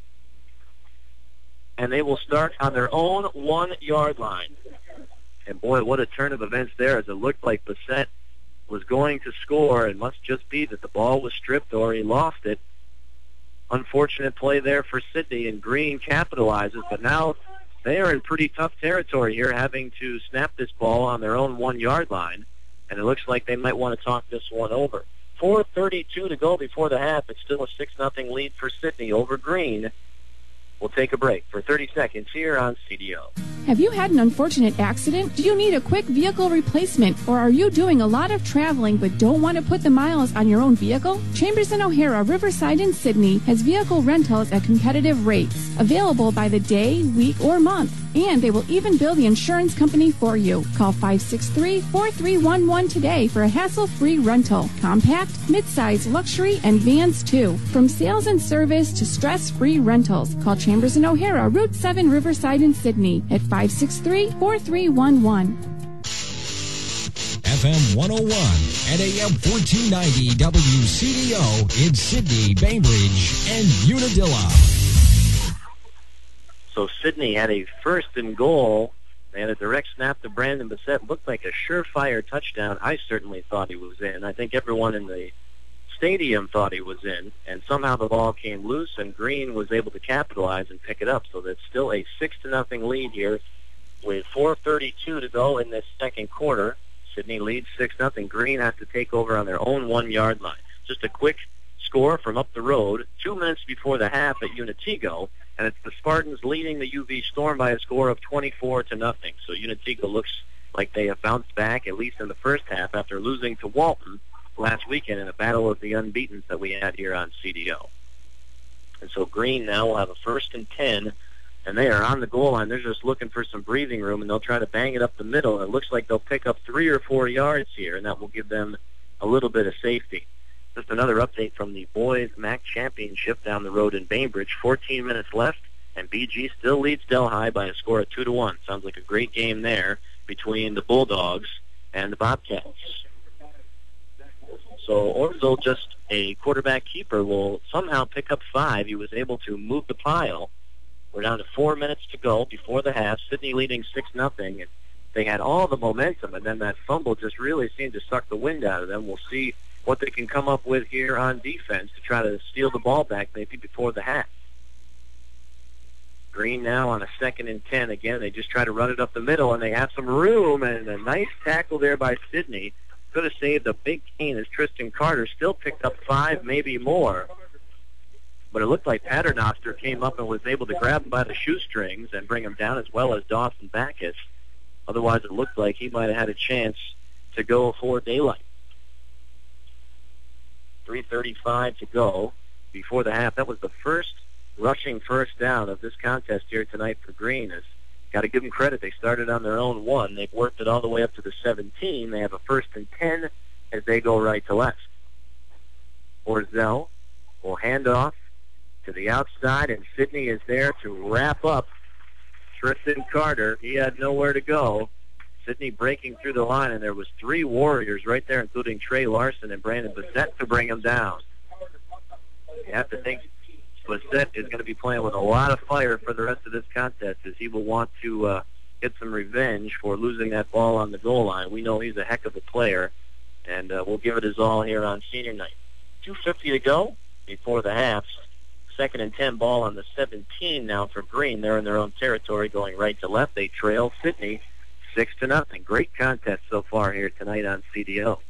And they will start on their own 1-yard line. And boy, what a turn of events there, as it looked like Bassett was going to score. It must just be that the ball was stripped or he lost it. Unfortunate play there for Sidney, and Green capitalizes, but now they are in pretty tough territory here, having to snap this ball on their own 1-yard line, and it looks like they might want to talk this one over. 4:32 to go before the half. It's still a 6-0 lead for Sidney over Green. We'll take a break for 30 seconds here on CDO. Have you had an unfortunate accident? Do you need a quick vehicle replacement? Or are you doing a lot of traveling but don't want to put the miles on your own vehicle? Chambers & O'Hara, Riverside, and Sydney has vehicle rentals at competitive rates, available by the day, week, or month. And they will even bill the insurance company for you. Call 563-4311 today for a hassle-free rental. Compact, midsize, luxury, and vans too. From sales and service to stress-free rentals. Call Chambers & O'Hara, Route 7, Riverside, and Sydney at 563-4311. FM 101 and AM 1490 WCDO in Sydney, Bainbridge, and Unadilla. So Sidney had a 1st and goal. They had a direct snap to Brandon Bassett. Looked like a surefire touchdown. I certainly thought he was in. I think everyone in the stadium thought he was in. And somehow the ball came loose, and Green was able to capitalize and pick it up. So that's still a 6-0 lead here with 4:32 to go in this second quarter. Sidney leads 6-0. Green has to take over on their own 1-yard line. Just a quick score from up the road, 2 minutes before the half at Unatigo. And it's the Spartans leading the UV Storm by a score of 24-0. So Unatigo looks like they have bounced back, at least in the first half, after losing to Walton last weekend in a battle of the unbeatens that we had here on CDO. And so Green now will have a 1st and 10, and they are on the goal line. They're just looking for some breathing room, and they'll try to bang it up the middle. It looks like they'll pick up 3 or 4 yards here, and that will give them a little bit of safety. Just another update from the boys MAC championship down the road in Bainbridge. 14 minutes left, and BG still leads Delhi by a score of 2-1. Sounds like a great game there between the Bulldogs and the Bobcats. So Orville, just a quarterback keeper, will somehow pick up 5. He was able to move the pile. We're down to 4 minutes to go before the half. Sidney leading 6-0, and they had all the momentum, and then that fumble just really seemed to suck the wind out of them. We'll see what they can come up with here on defense to try to steal the ball back maybe before the half. Green now on a 2nd and 10. Again, they just try to run it up the middle, and they have some room, and a nice tackle there by Sidney. Could have saved a big gain as Tristan Carter still picked up 5, maybe more. But it looked like Paternoster came up and was able to grab him by the shoestrings and bring him down, as well as Dawson Backus. Otherwise, it looked like he might have had a chance to go for daylight. 3:35 to go before the half. That was the first rushing first down of this contest here tonight for Green. Got to give them credit. They started on their own 1. They've worked it all the way up to the 17. They have a 1st and 10 as they go right to left. Orzel will hand off to the outside, and Sidney is there to wrap up Tristan Carter. He had nowhere to go. Sidney breaking through the line, and there was 3 Warriors right there, including Trey Larson and Brandon Bassett, to bring him down. You have to think Bassett is going to be playing with a lot of fire for the rest of this contest, as he will want to get some revenge for losing that ball on the goal line. We know he's a heck of a player, and we'll give it his all here on senior night. 2:50 to go before the half. 2nd and 10, ball on the 17 now for Green. They're in their own territory going right to left. They trail Sidney 6-0. Great contest so far here tonight on CDO.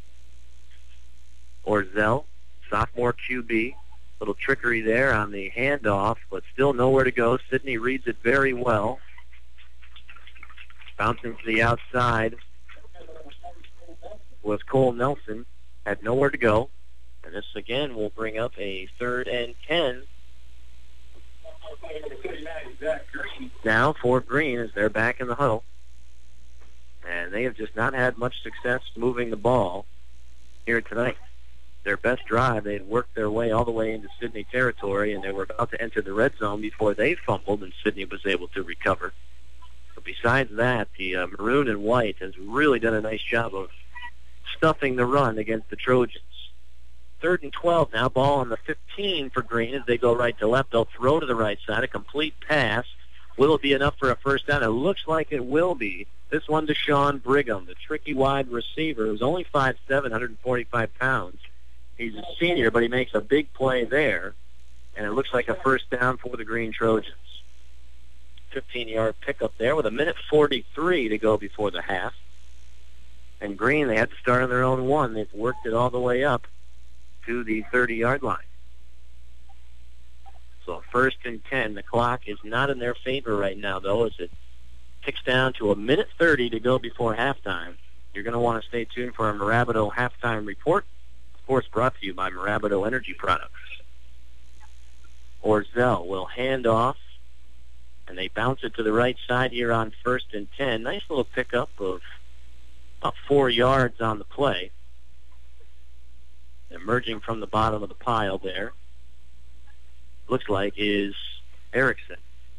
Orzel, sophomore QB. Little trickery there on the handoff, but still nowhere to go. Sidney reads it very well. Bouncing to the outside was Cole Nelson. Had nowhere to go. And this again will bring up a 3rd and 10. Now for Green as they're back in the huddle. and they have just not had much success moving the ball here tonight. Their best drive, they had worked their way all the way into Sydney territory, and they were about to enter the red zone before they fumbled, and Sydney was able to recover. But besides that, the maroon and white has really done a nice job of stuffing the run against the Trojans. 3rd and 12 now, ball on the 15 for Green as they go right to left. They'll throw to the right side, a complete pass. Will it be enough for a first down? It looks like it will be. This one to Sean Brigham, the tricky wide receiver, who's only 5'7", 145 pounds. He's a senior, but he makes a big play there, and it looks like a first down for the Green Trojans. 15-yard pickup there with 1:43 to go before the half. And Green, they had to start on their own 1. They've worked it all the way up to the 30-yard line. So 1st and 10. The clock is not in their favor right now, though, as it ticks down to 1:30 to go before halftime. You're going to want to stay tuned for our Marabito halftime report. Of course, brought to you by Marabito Energy Products. Orzel will hand off, and they bounce it to the right side here on 1st and 10. Nice little pickup of about 4 yards on the play. Emerging from the bottom of the pile there, looks like, is Erickson.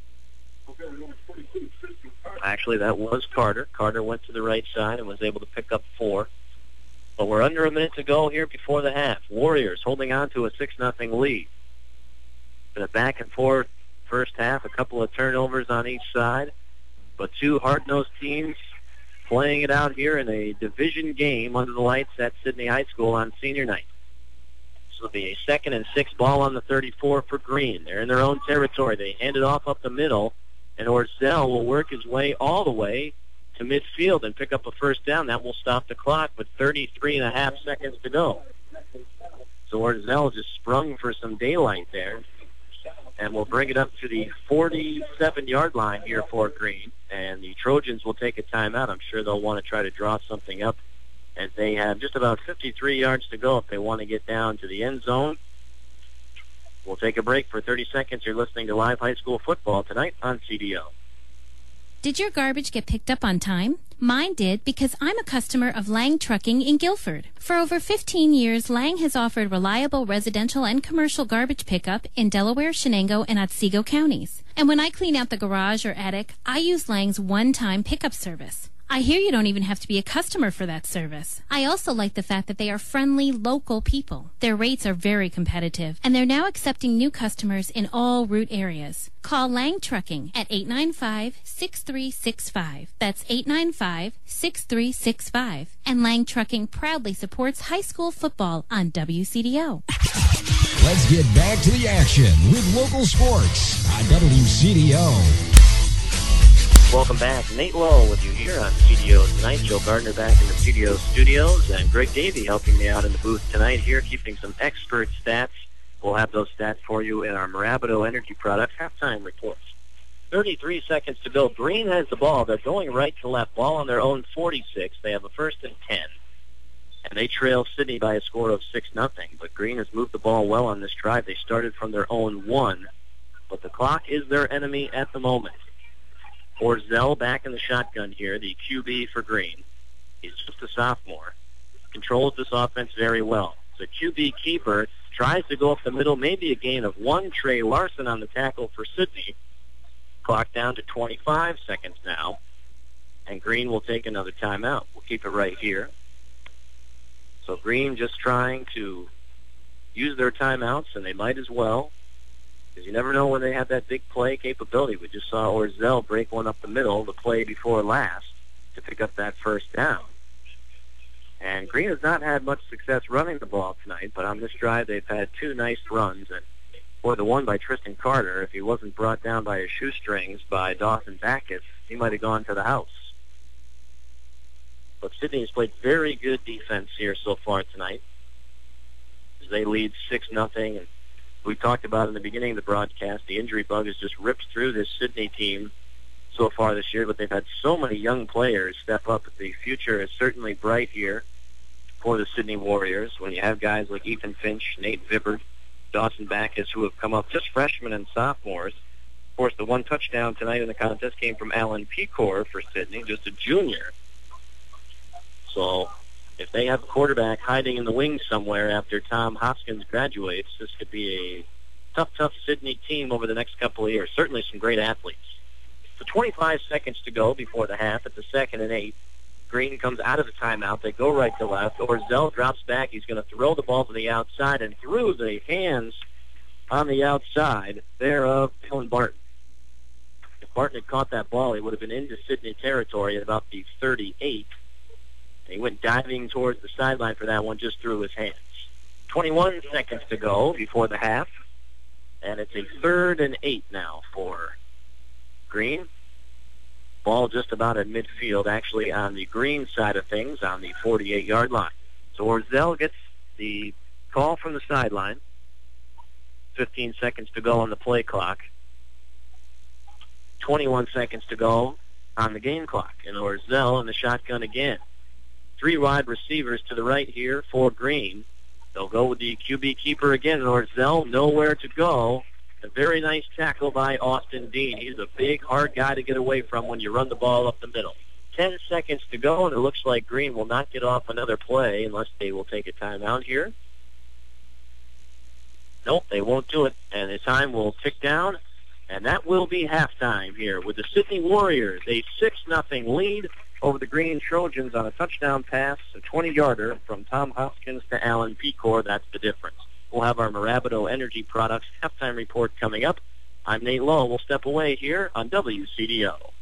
Actually, that was Carter. Carter went to the right side and was able to pick up 4. But we're under a minute to go here before the half. Warriors holding on to a 6-0 lead. Been a back and forth first half, a couple of turnovers on each side, but two hard-nosed teams playing it out here in a division game under the lights at Sydney High School on senior night. This will be a 2nd and 6 ball on the 34 for Green. They're in their own territory. They hand it off up the middle, and Orzel will work his way all the way to midfield and pick up a first down. That will stop the clock with 33.5 seconds to go. So Orzel just sprung for some daylight there, and we'll bring it up to the 47-yard line here for Green. And the Trojans will take a timeout. I'm sure they'll want to try to draw something up, as they have just about 53 yards to go if they want to get down to the end zone. We'll take a break for 30 seconds. You're listening to Live High School Football tonight on CDO. Did your garbage get picked up on time? Mine did, because I'm a customer of Lang Trucking in Guilford. For over 15 years, Lang has offered reliable residential and commercial garbage pickup in Delaware, Shenango, and Otsego counties. And when I clean out the garage or attic, I use Lang's one-time pickup service. I hear you don't even have to be a customer for that service. I also like the fact that they are friendly, local people. Their rates are very competitive, and they're now accepting new customers in all route areas. Call Lang Trucking at 895-6365. That's 895-6365. And Lang Trucking proudly supports high school football on WCDO. Let's get back to the action with local sports on WCDO. Welcome back. Nate Lowe with you here on CDO tonight. Joe Gardner back in the CDO studios, and Greg Davey helping me out in the booth tonight here, keeping some expert stats. We'll have those stats for you in our Marabito Energy Products halftime reports. 33 seconds to go. Green has the ball. They're going right to left. Ball on their own 46. They have a 1st and 10. And they trail Sydney by a score of 6-0. But Green has moved the ball well on this drive. They started from their own 1. But the clock is their enemy at the moment. Orzel back in the shotgun here, the QB for Green. He's just a sophomore. Controls this offense very well. The QB keeper tries to go up the middle, maybe a gain of 1. Trey Larson on the tackle for Sydney. Clock down to 25 seconds now. And Green will take another timeout. We'll keep it right here. So Green just trying to use their timeouts, and they might as well, because you never know when they have that big play capability. We just saw Orzel break one up the middle the play before last to pick up that first down. And Green has not had much success running the ball tonight, but on this drive they've had 2 nice runs. And boy, the one by Tristan Carter, if he wasn't brought down by his shoestrings by Dawson Backus, he might have gone to the house. But Sydney has played very good defense here so far tonight, as they lead 6-0. And we talked about in the beginning of the broadcast, the injury bug has just ripped through this Sydney team so far this year, but they've had so many young players step up. The future is certainly bright here for the Sydney Warriors when you have guys like Ethan Finch, Nate Vibbert, Dawson Backus, who have come up, just freshmen and sophomores. Of course, the one touchdown tonight in the contest came from Alan Pecor for Sydney, just a junior. So if they have a quarterback hiding in the wings somewhere after Tom Hoskins graduates, this could be a tough Sydney team over the next couple of years. Certainly some great athletes. So 25 seconds to go before the half. It's a 2nd and 8. Green comes out of the timeout. They go right to left. Orzel drops back. He's going to throw the ball to the outside, and through the hands on the outside there of Dylan Barton. If Barton had caught that ball, he would have been into Sydney territory at about the 38. He went diving towards the sideline for that one just through his hands. 21 seconds to go before the half, and it's a 3rd and 8 now for Green. Ball just about at midfield, actually on the Green side of things, on the 48-yard line. So Orzel gets the call from the sideline. 15 seconds to go on the play clock. 21 seconds to go on the game clock. And Orzel in the shotgun again. 3 wide receivers to the right here for Green. They'll go with the QB keeper again. Orzel nowhere to go. A very nice tackle by Austin Dean. He's a big, hard guy to get away from when you run the ball up the middle. 10 seconds to go, and it looks like Green will not get off another play unless they will take a timeout here. Nope, they won't do it, and the time will tick down, and that will be halftime here with the Sydney Warriors. A 6-0 lead over the Green Trojans on a touchdown pass, a 20-yarder from Tom Hoskins to Alan Pecor. That's the difference. We'll have our Marabito Energy Products halftime report coming up. I'm Nate Lowe. We'll step away here on WCDO.